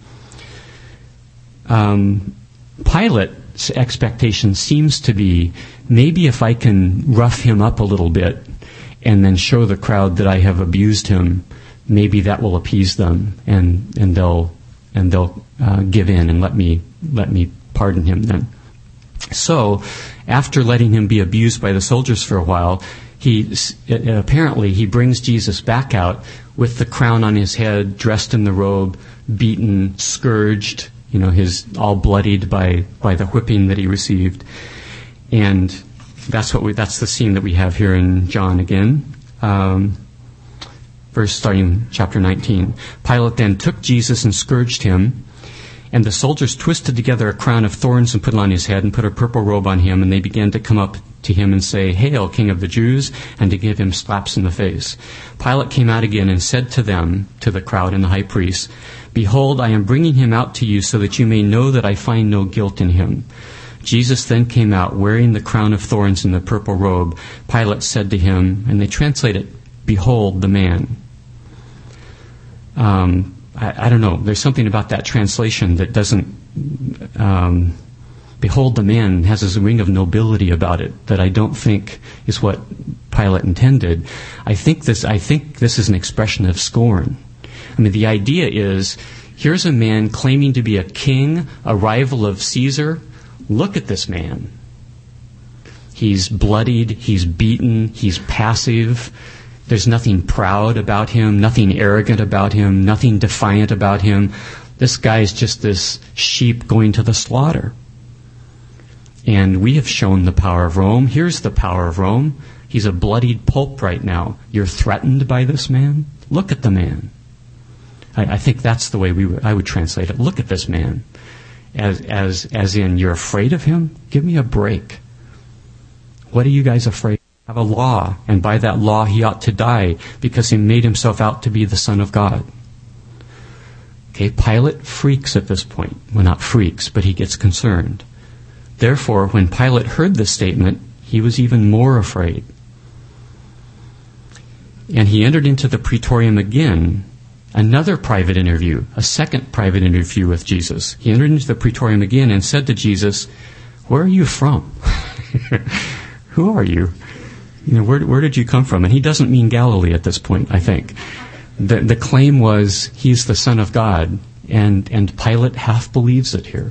Pilate's expectation seems to be, maybe if I can rough him up a little bit and then show the crowd that I have abused him, maybe that will appease them, and they'll give in and let me pardon him then. So, after letting him be abused by the soldiers for a while, apparently he brings Jesus back out with the crown on his head, dressed in the robe, beaten, scourged, his all bloodied by the whipping that he received. And that's the scene that we have here in John again. Starting chapter 19. Pilate then took Jesus and scourged him, and the soldiers twisted together a crown of thorns and put it on his head and put a purple robe on him, and they began to come up to him and say, "Hail, King of the Jews," and to give him slaps in the face. Pilate came out again and said to them, to the crowd and the high priest, "Behold, I am bringing him out to you so that you may know that I find no guilt in him." Jesus then came out wearing the crown of thorns and the purple robe. Pilate said to him, and they translate it, "Behold the man." I don't know. There's something about that translation that doesn't. "Behold the man" has this ring of nobility about it that I don't think is what Pilate intended. I think this is an expression of scorn. I mean, the idea is, here's a man claiming to be a king, a rival of Caesar. Look at this man. He's bloodied, he's beaten, he's passive. There's nothing proud about him, nothing arrogant about him, nothing defiant about him. This guy's just this sheep going to the slaughter. And we have shown the power of Rome. Here's the power of Rome. He's a bloodied pulp right now. You're threatened by this man? Look at the man. I think that's the way I would translate it. Look at this man. As in, you're afraid of him? Give me a break. What are you guys afraid of? Have a law, and by that law he ought to die because he made himself out to be the Son of God. Okay, Pilate freaks at this point. Well, not freaks, but he gets concerned. Therefore, when Pilate heard this statement, he was even more afraid. And he entered into the Praetorium again another private interview, a second private interview with Jesus. He entered into the praetorium again and said to Jesus, "Where are you from?" Who are you? Where did you come from? And he doesn't mean Galilee at this point, I think. The claim was he's the Son of God, and Pilate half believes it here.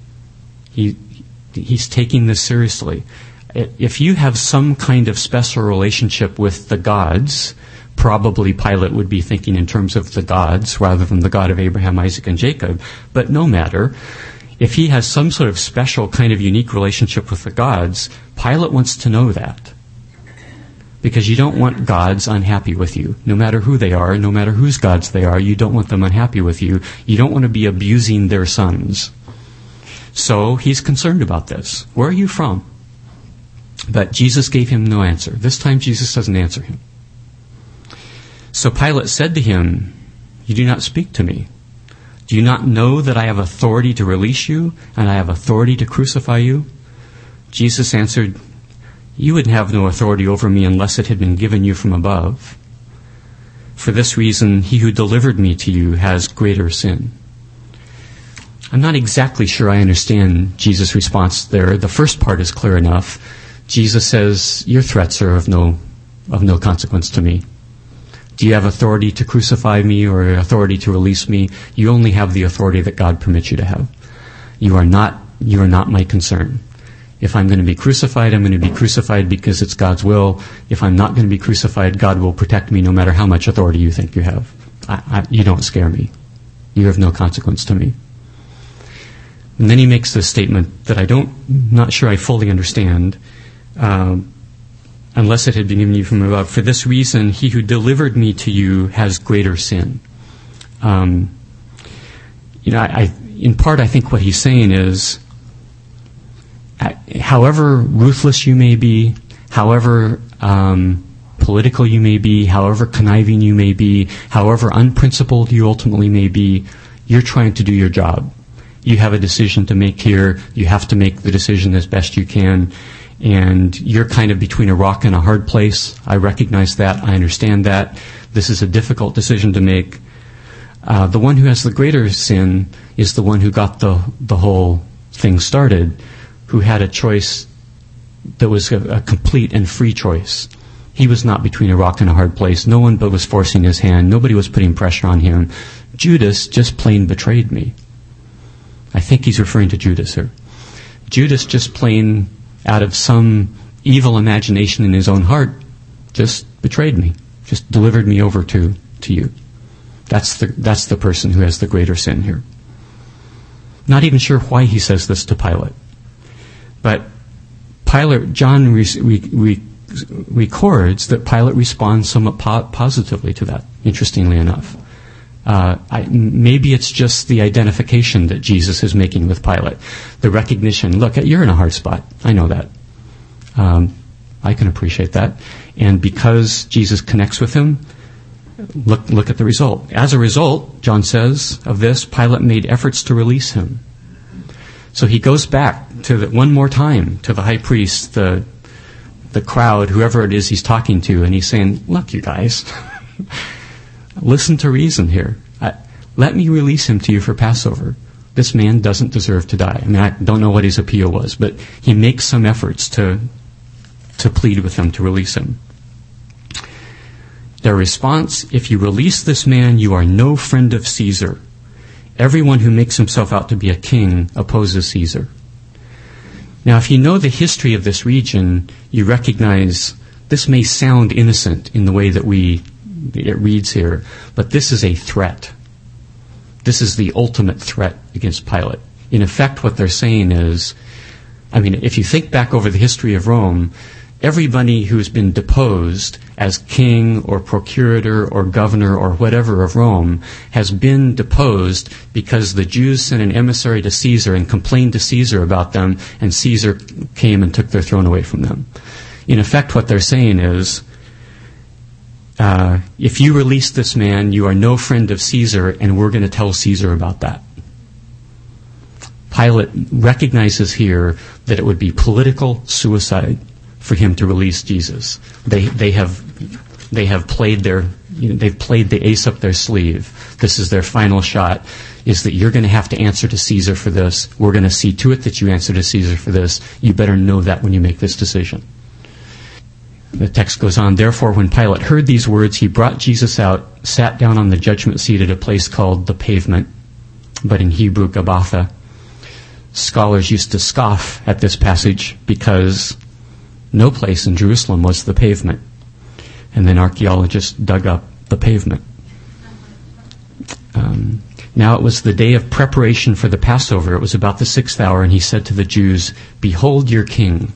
He's taking this seriously. If you have some kind of special relationship with the gods, probably Pilate would be thinking in terms of the gods rather than the God of Abraham, Isaac, and Jacob. But no matter. If he has some sort of special kind of unique relationship with the gods, Pilate wants to know that. Because you don't want gods unhappy with you. No matter who they are, no matter whose gods they are, you don't want them unhappy with you. You don't want to be abusing their sons. So he's concerned about this. Where are you from? But Jesus gave him no answer. This time Jesus doesn't answer him. So Pilate said to him, "You do not speak to me. Do you not know that I have authority to release you and I have authority to crucify you?" Jesus answered, "You would have no authority over me unless it had been given you from above. For this reason, he who delivered me to you has greater sin." I'm not exactly sure I understand Jesus' response there. The first part is clear enough. Jesus says, "Your threats are of no consequence to me. Do you have authority to crucify me or authority to release me? You only have the authority that God permits you to have. You are not my concern. If I'm going to be crucified, I'm going to be crucified because it's God's will. If I'm not going to be crucified, God will protect me no matter how much authority you think you have. You don't scare me. You have no consequence to me." And then he makes this statement that not sure I fully understand. Unless it had been given you from above. For this reason, he who delivered me to you has greater sin. In part, I think what he's saying is, however ruthless you may be, however political you may be, however conniving you may be, however unprincipled you ultimately may be, you're trying to do your job. You have a decision to make here. You have to make the decision as best you can. And you're kind of between a rock and a hard place. I recognize that. I understand that. This is a difficult decision to make. The one who has the greater sin is the one who got the whole thing started, who had a choice that was a complete and free choice. He was not between a rock and a hard place. No one but was forcing his hand. Nobody was putting pressure on him. Judas just plain betrayed me. I think he's referring to Judas here. Judas just plain, out of some evil imagination in his own heart, just betrayed me, just delivered me over to you. That's the person who has the greater sin here. Not even sure why he says this to Pilate. But John records that Pilate responds somewhat positively to that, interestingly enough. Maybe it's just the identification that Jesus is making with Pilate. The recognition, look, you're in a hard spot. I know that. I can appreciate that. And because Jesus connects with him, look at the result. As a result, John says, of this, Pilate made efforts to release him. So he goes back one more time to the high priest, the crowd, whoever it is he's talking to, and he's saying, look, you guys, listen to reason here. Let me release him to you for Passover. This man doesn't deserve to die. I mean, I don't know what his appeal was, but he makes some efforts to plead with them to release him. Their response, if you release this man, you are no friend of Caesar. Everyone who makes himself out to be a king opposes Caesar. Now, if you know the history of this region, you recognize this may sound innocent in the way that it reads here, but this is a threat. This is the ultimate threat against Pilate. In effect, what they're saying is, if you think back over the history of Rome, everybody who's been deposed as king or procurator or governor or whatever of Rome has been deposed because the Jews sent an emissary to Caesar and complained to Caesar about them, and Caesar came and took their throne away from them. In effect, what they're saying is, if you release this man, you are no friend of Caesar, and we're going to tell Caesar about that. Pilate recognizes here that it would be political suicide for him to release Jesus. They have They have played they've played the ace up their sleeve. This is their final shot, is that you're going to have to answer to Caesar for this. We're going to see to it that you answer to Caesar for this. You better know that when you make this decision. The text goes on, therefore, when Pilate heard these words, he brought Jesus out, sat down on the judgment seat at a place called the Pavement, but in Hebrew, Gabbatha. Scholars used to scoff at this passage because no place in Jerusalem was the Pavement. And then archaeologists dug up the pavement. Now it was the day of preparation for the Passover. It was about the 6th hour, and he said to the Jews, behold your king.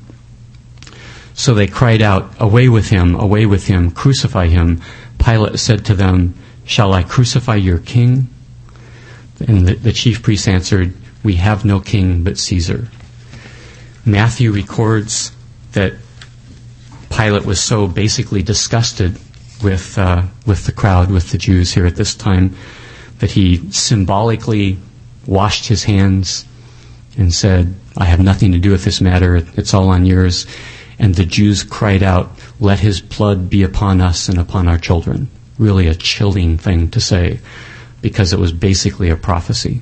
So they cried out, away with him, crucify him. Pilate said to them, shall I crucify your king? And the chief priests answered, we have no king but Caesar. Matthew records that Pilate was so basically disgusted with the crowd, with the Jews here at this time, that he symbolically washed his hands and said, I have nothing to do with this matter, it's all on yours. And the Jews cried out, let his blood be upon us and upon our children. Really a chilling thing to say, because it was basically a prophecy.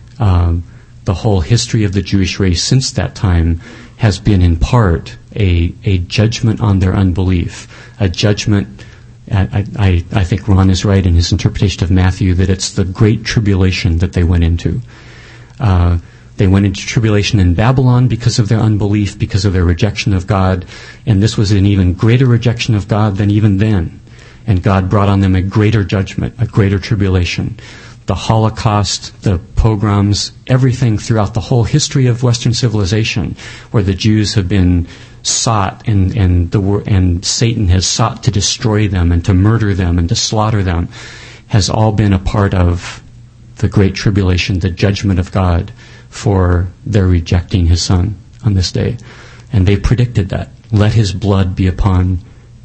The whole history of the Jewish race since that time has been in part a judgment on their unbelief, a judgment. I think Ron is right in his interpretation of Matthew that it's the great tribulation that they went into. They went into tribulation in Babylon because of their unbelief, because of their rejection of God, and this was an even greater rejection of God than even then. And God brought on them a greater judgment, a greater tribulation. The Holocaust, the pogroms, everything throughout the whole history of Western civilization, where the Jews have been sought and Satan has sought to destroy them and to murder them and to slaughter them, has all been a part of the Great Tribulation, the judgment of God for their rejecting His Son on this day. And they predicted that. Let His blood be upon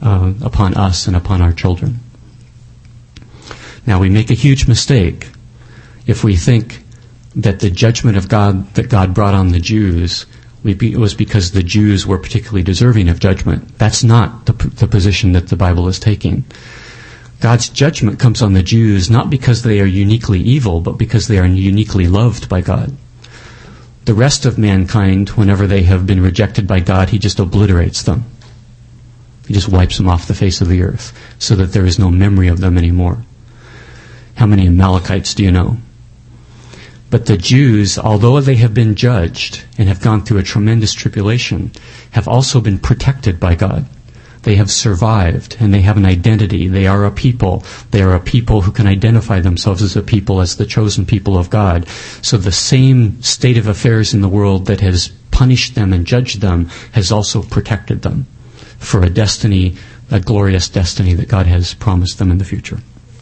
us and upon our children. Now, we make a huge mistake if we think that the judgment of God that God brought on the Jews was because the Jews were particularly deserving of judgment. That's not the position that the Bible is taking. God's judgment comes on the Jews not because they are uniquely evil, but because they are uniquely loved by God. The rest of mankind, whenever they have been rejected by God, He just obliterates them. He just wipes them off the face of the earth so that there is no memory of them anymore. How many Amalekites do you know? But the Jews, although they have been judged and have gone through a tremendous tribulation, have also been protected by God. They have survived, and they have an identity. They are a people. They are a people who can identify themselves as a people, as the chosen people of God. So the same state of affairs in the world that has punished them and judged them has also protected them for a destiny, a glorious destiny that God has promised them in the future.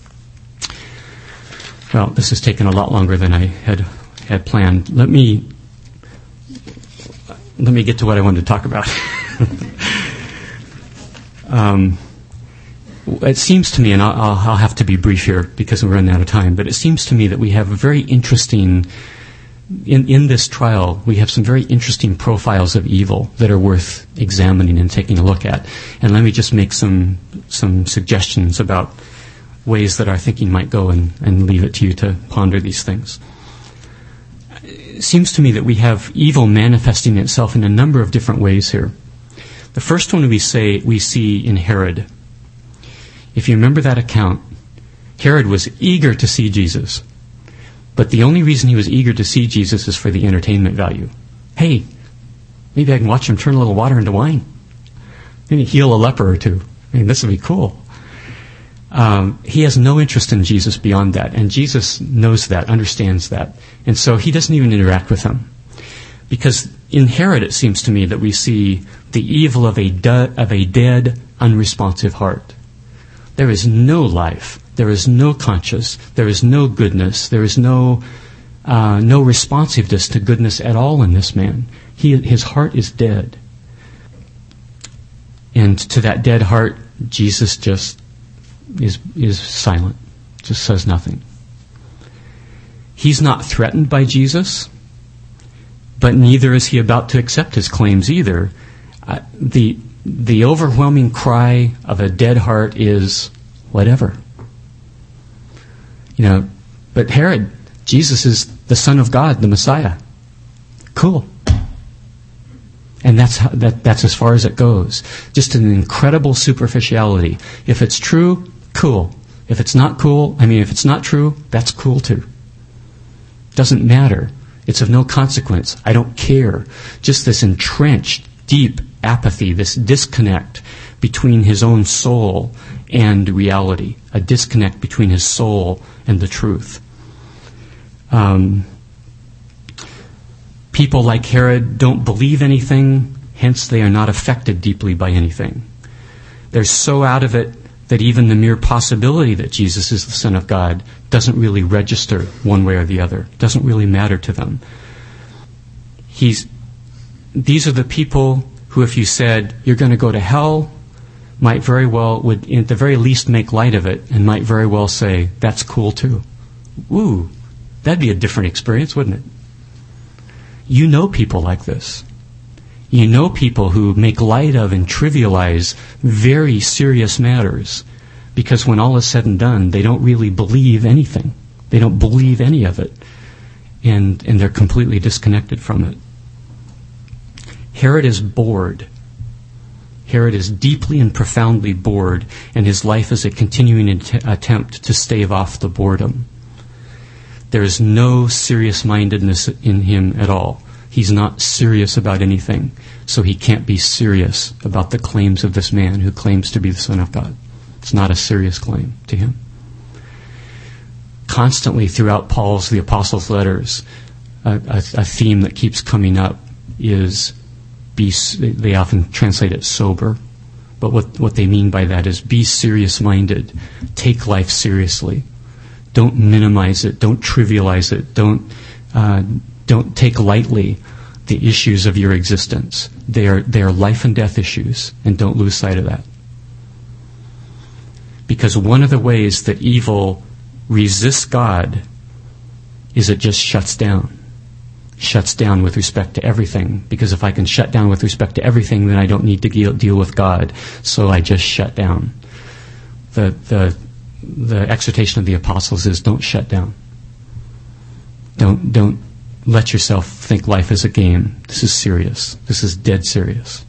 Well, this has taken a lot longer than I had planned. Let me get to what I wanted to talk about. It seems to me, and I'll have to be brief here because we're running out of time, but it seems to me that we have a very interesting, in this trial, we have some very interesting profiles of evil that are worth examining and taking a look at. And let me just make some suggestions about ways that our thinking might go and leave it to you to ponder these things. It seems to me that we have evil manifesting itself in a number of different ways here. The first one we see in Herod. If you remember that account, Herod was eager to see Jesus. But the only reason he was eager to see Jesus is for the entertainment value. Hey, maybe I can watch him turn a little water into wine. Maybe heal a leper or two. I mean, this would be cool. He has no interest in Jesus beyond that, and Jesus knows that, understands that, and so he doesn't even interact with him. Because in Herod, it seems to me that we see the evil of a dead, unresponsive heart. There is no life, there is no conscience, there is no goodness, there is no responsiveness to goodness at all in this man. His heart is dead. And to that dead heart, Jesus just is silent, just says nothing. He's not threatened by Jesus, but neither is he about to accept his claims either. the overwhelming cry of a dead heart is whatever. But Herod, Jesus is the Son of God, the Messiah. Cool. And that's as far as it goes. Just an incredible superficiality. If it's true, cool. If it's not if it's not true, that's cool too. Doesn't matter. It's of no consequence. I don't care. Just this entrenched, deep apathy, this disconnect between his own soul and reality. A disconnect between his soul and the truth. People like Herod don't believe anything, hence they are not affected deeply by anything. They're so out of it that even the mere possibility that Jesus is the Son of God doesn't really register one way or the other. Doesn't really matter to them. These are the people who, if you said, you're going to go to hell, might very well, would at the very least make light of it, and might very well say, that's cool too. Ooh, that'd be a different experience, wouldn't it? You know people like this. You know people who make light of and trivialize very serious matters because when all is said and done, they don't really believe anything. They don't believe any of it. And they're completely disconnected from it. Herod is bored. Herod is deeply and profoundly bored, and his life is a continuing attempt to stave off the boredom. There is no serious-mindedness in him at all. He's not serious about anything, so he can't be serious about the claims of this man who claims to be the Son of God. It's not a serious claim to him. Constantly throughout the Apostles' letters, a theme that keeps coming up is, they often translate it sober, but what they mean by that is be serious-minded, take life seriously. Don't minimize it. Don't trivialize it. Don't take lightly the issues of your existence. They are life and death issues, and don't lose sight of that. Because one of the ways that evil resists God is it just shuts down. Shuts down with respect to everything. Because if I can shut down with respect to everything, then I don't need to deal with God. So I just shut down. The exhortation of the apostles is don't shut down. Don't let yourself think life is a game. This is serious. This is dead serious.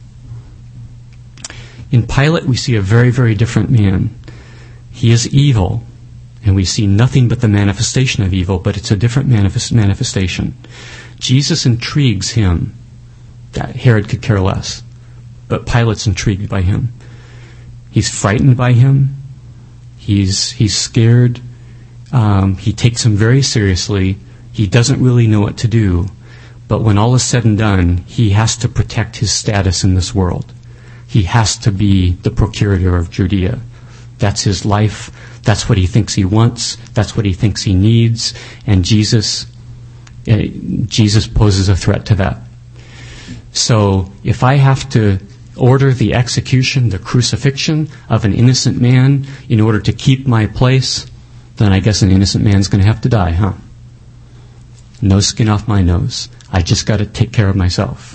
In Pilate, we see a very, very different man. He is evil, and we see nothing but the manifestation of evil, but it's a different manifestation. Jesus intrigues him. That Herod could care less, but Pilate's intrigued by him. He's frightened by him. He's scared. He takes him very seriously. He doesn't really know what to do. But when all is said and done, he has to protect his status in this world. He has to be the procurator of Judea. That's his life. That's what he thinks he wants. That's what he thinks he needs. And Jesus poses a threat to that. So if I have to order the execution, the crucifixion of an innocent man in order to keep my place, then I guess an innocent man's going to have to die, huh? No skin off my nose. I just got to take care of myself.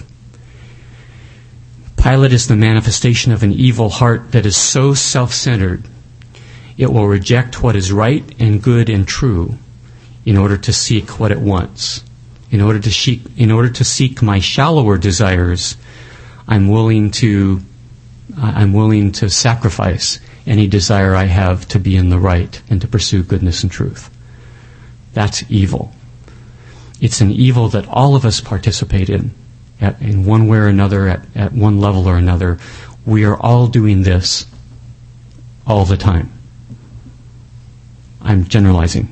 Pilate is the manifestation of an evil heart that is so self-centered, it will reject what is right and good and true in order to seek what it wants. In order to seek my shallower desires, I'm willing to sacrifice any desire I have to be in the right and to pursue goodness and truth. That's evil. It's an evil that all of us participate in one way or another, at one level or another. We are all doing this all the time. I'm generalizing.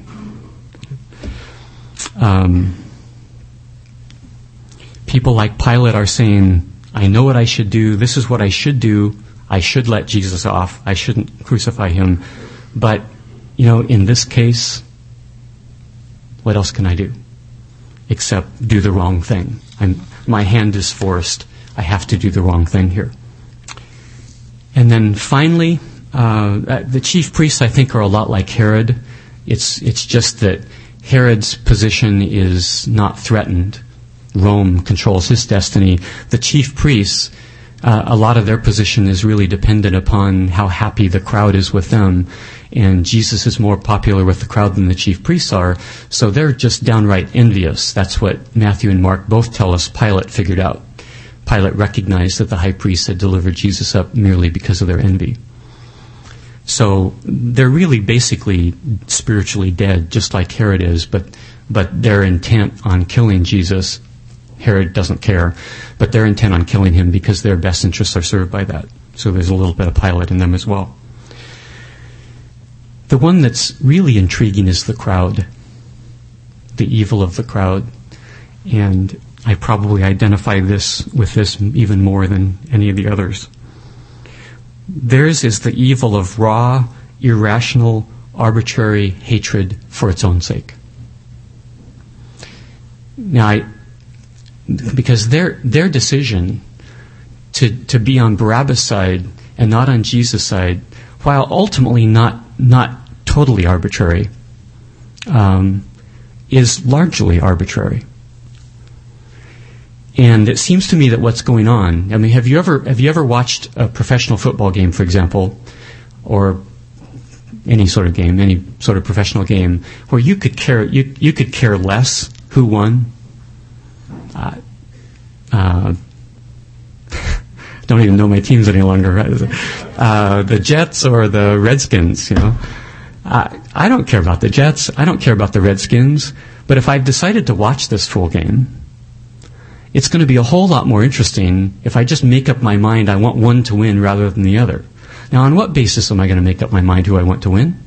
People like Pilate are saying, I know what I should do. This is what I should do. I should let Jesus off. I shouldn't crucify him. But, in this case, what else can I do? Except do the wrong thing. My hand is forced. I have to do the wrong thing here. And then finally, the chief priests, I think, are a lot like Herod. It's just that Herod's position is not threatened. Rome controls his destiny. The chief priests, a lot of their position is really dependent upon how happy the crowd is with them. And Jesus is more popular with the crowd than the chief priests are, so they're just downright envious. That's what Matthew and Mark both tell us Pilate figured out. Pilate recognized that the high priests had delivered Jesus up merely because of their envy. So they're really basically spiritually dead, just like Herod is, but they're intent on killing Jesus. Herod doesn't care, but they're intent on killing him because their best interests are served by that. So there's a little bit of Pilate in them as well. The one that's really intriguing is the crowd, the evil of the crowd. And I probably identify with this even more than any of the others. Theirs is the evil of raw, irrational, arbitrary hatred for its own sake. Now, because their decision to be on Barabbas' side and not on Jesus' side, while ultimately not totally arbitrary, is largely arbitrary. And it seems to me that what's going on, I mean, have you ever watched a professional football game, for example, or any sort of game, any sort of professional game, where you could care less who won? Don't even know my teams any longer. Right? The Jets or the Redskins, you know. I don't care about the Jets. I don't care about the Redskins. But if I've decided to watch this full game, it's going to be a whole lot more interesting if I just make up my mind I want one to win rather than the other. Now, on what basis am I going to make up my mind who I want to win?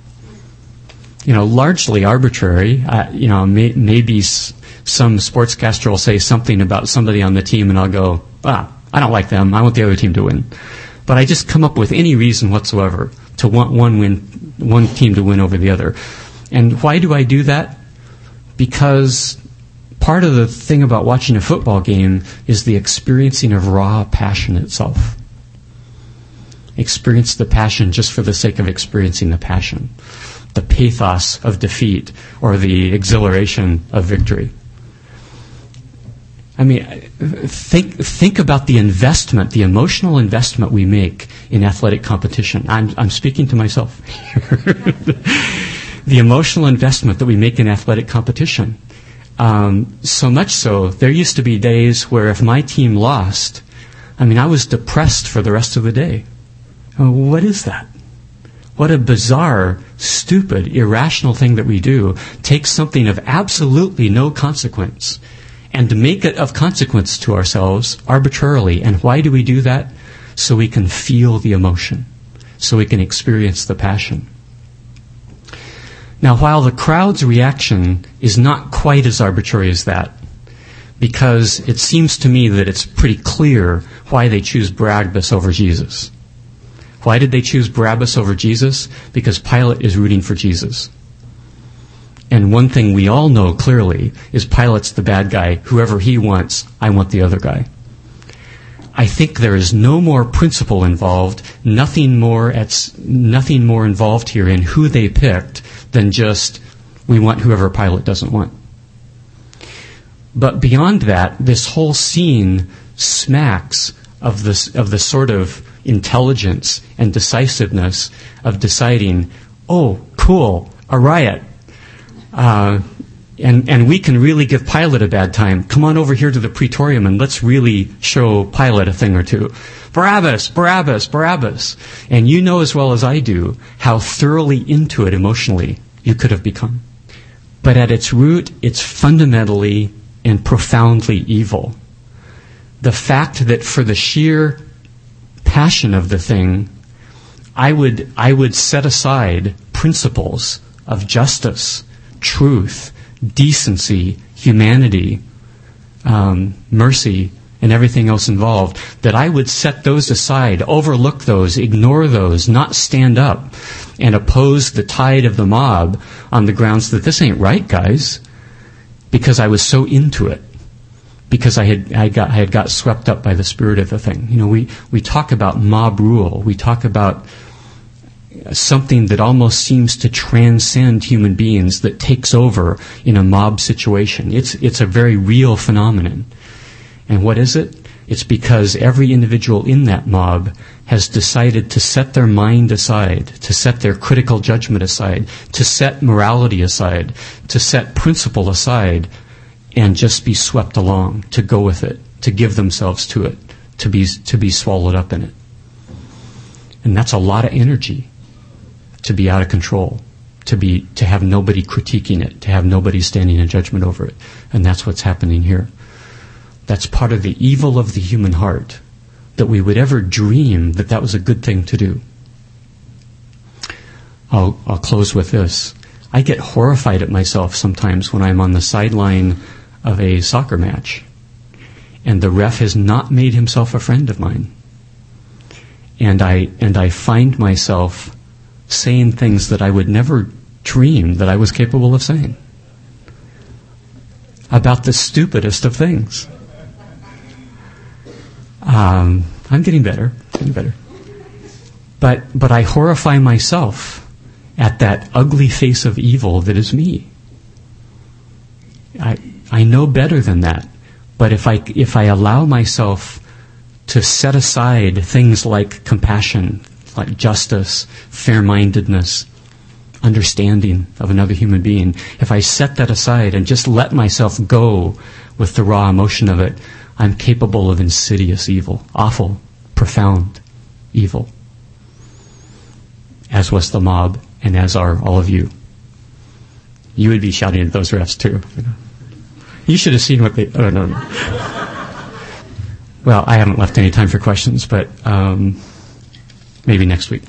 Largely arbitrary. Maybe some sportscaster will say something about somebody on the team, and I'll go, I don't like them. I want the other team to win. But I just come up with any reason whatsoever to want one team to win over the other. And why do I do that? Because part of the thing about watching a football game is the experiencing of raw passion itself. Experience the passion just for the sake of experiencing the passion. The pathos of defeat or the exhilaration of victory. I mean, think about the investment, the emotional investment we make in athletic competition. I'm speaking to myself. The emotional investment that we make in athletic competition. So much so, there used to be days where if my team lost, I was depressed for the rest of the day. What is that? What a bizarre, stupid, irrational thing that we do. Take something of absolutely no consequence and to make it of consequence to ourselves arbitrarily. And why do we do that? So we can feel the emotion. So we can experience the passion. Now, while the crowd's reaction is not quite as arbitrary as that, because it seems to me that it's pretty clear why they choose Barabbas over Jesus. Why did they choose Barabbas over Jesus? Because Pilate is rooting for Jesus. And one thing we all know clearly is Pilate's the bad guy. Whoever he wants, I want the other guy. I think there is no more principle involved, nothing more involved here in who they picked than just we want whoever Pilate doesn't want. But beyond that, this whole scene smacks of the sort of intelligence and decisiveness of deciding, oh, cool, a riot. And we can really give Pilate a bad time. Come on over here to the Praetorium and let's really show Pilate a thing or two. Barabbas, Barabbas, Barabbas. And you know as well as I do how thoroughly into it emotionally you could have become. But at its root, it's fundamentally and profoundly evil. The fact that for the sheer passion of the thing, I would set aside principles of justice, truth, decency, humanity, mercy, and everything else involved, that I would set those aside, overlook those, ignore those, not stand up and oppose the tide of the mob on the grounds that this ain't right, guys, because I was so into it, because I had got swept up by the spirit of the thing. We talk about mob rule. We talk about something that almost seems to transcend human beings that takes over in a mob situation. It's a very real phenomenon. And what is it? It's because every individual in that mob has decided to set their mind aside, to set their critical judgment aside, to set morality aside, to set principle aside, and just be swept along, to go with it, to give themselves to it, to be swallowed up in it. And that's a lot of energy, to be out of control, to have nobody critiquing it, to have nobody standing in judgment over it. And that's what's happening here. That's part of the evil of the human heart, that we would ever dream that that was a good thing to do. I'll close with this. I get horrified at myself sometimes when I'm on the sideline of a soccer match and the ref has not made himself a friend of mine. And I find myself saying things that I would never dream that I was capable of saying about the stupidest of things. I'm getting better. But I horrify myself at that ugly face of evil that is me. I know better than that. But if I allow myself to set aside things like compassion, like justice, fair-mindedness, understanding of another human being, if I set that aside and just let myself go with the raw emotion of it, I'm capable of insidious evil, awful, profound evil, as was the mob and as are all of you. You would be shouting at those refs too. You should have seen what they... Oh, no. Well, I haven't left any time for questions, but maybe next week.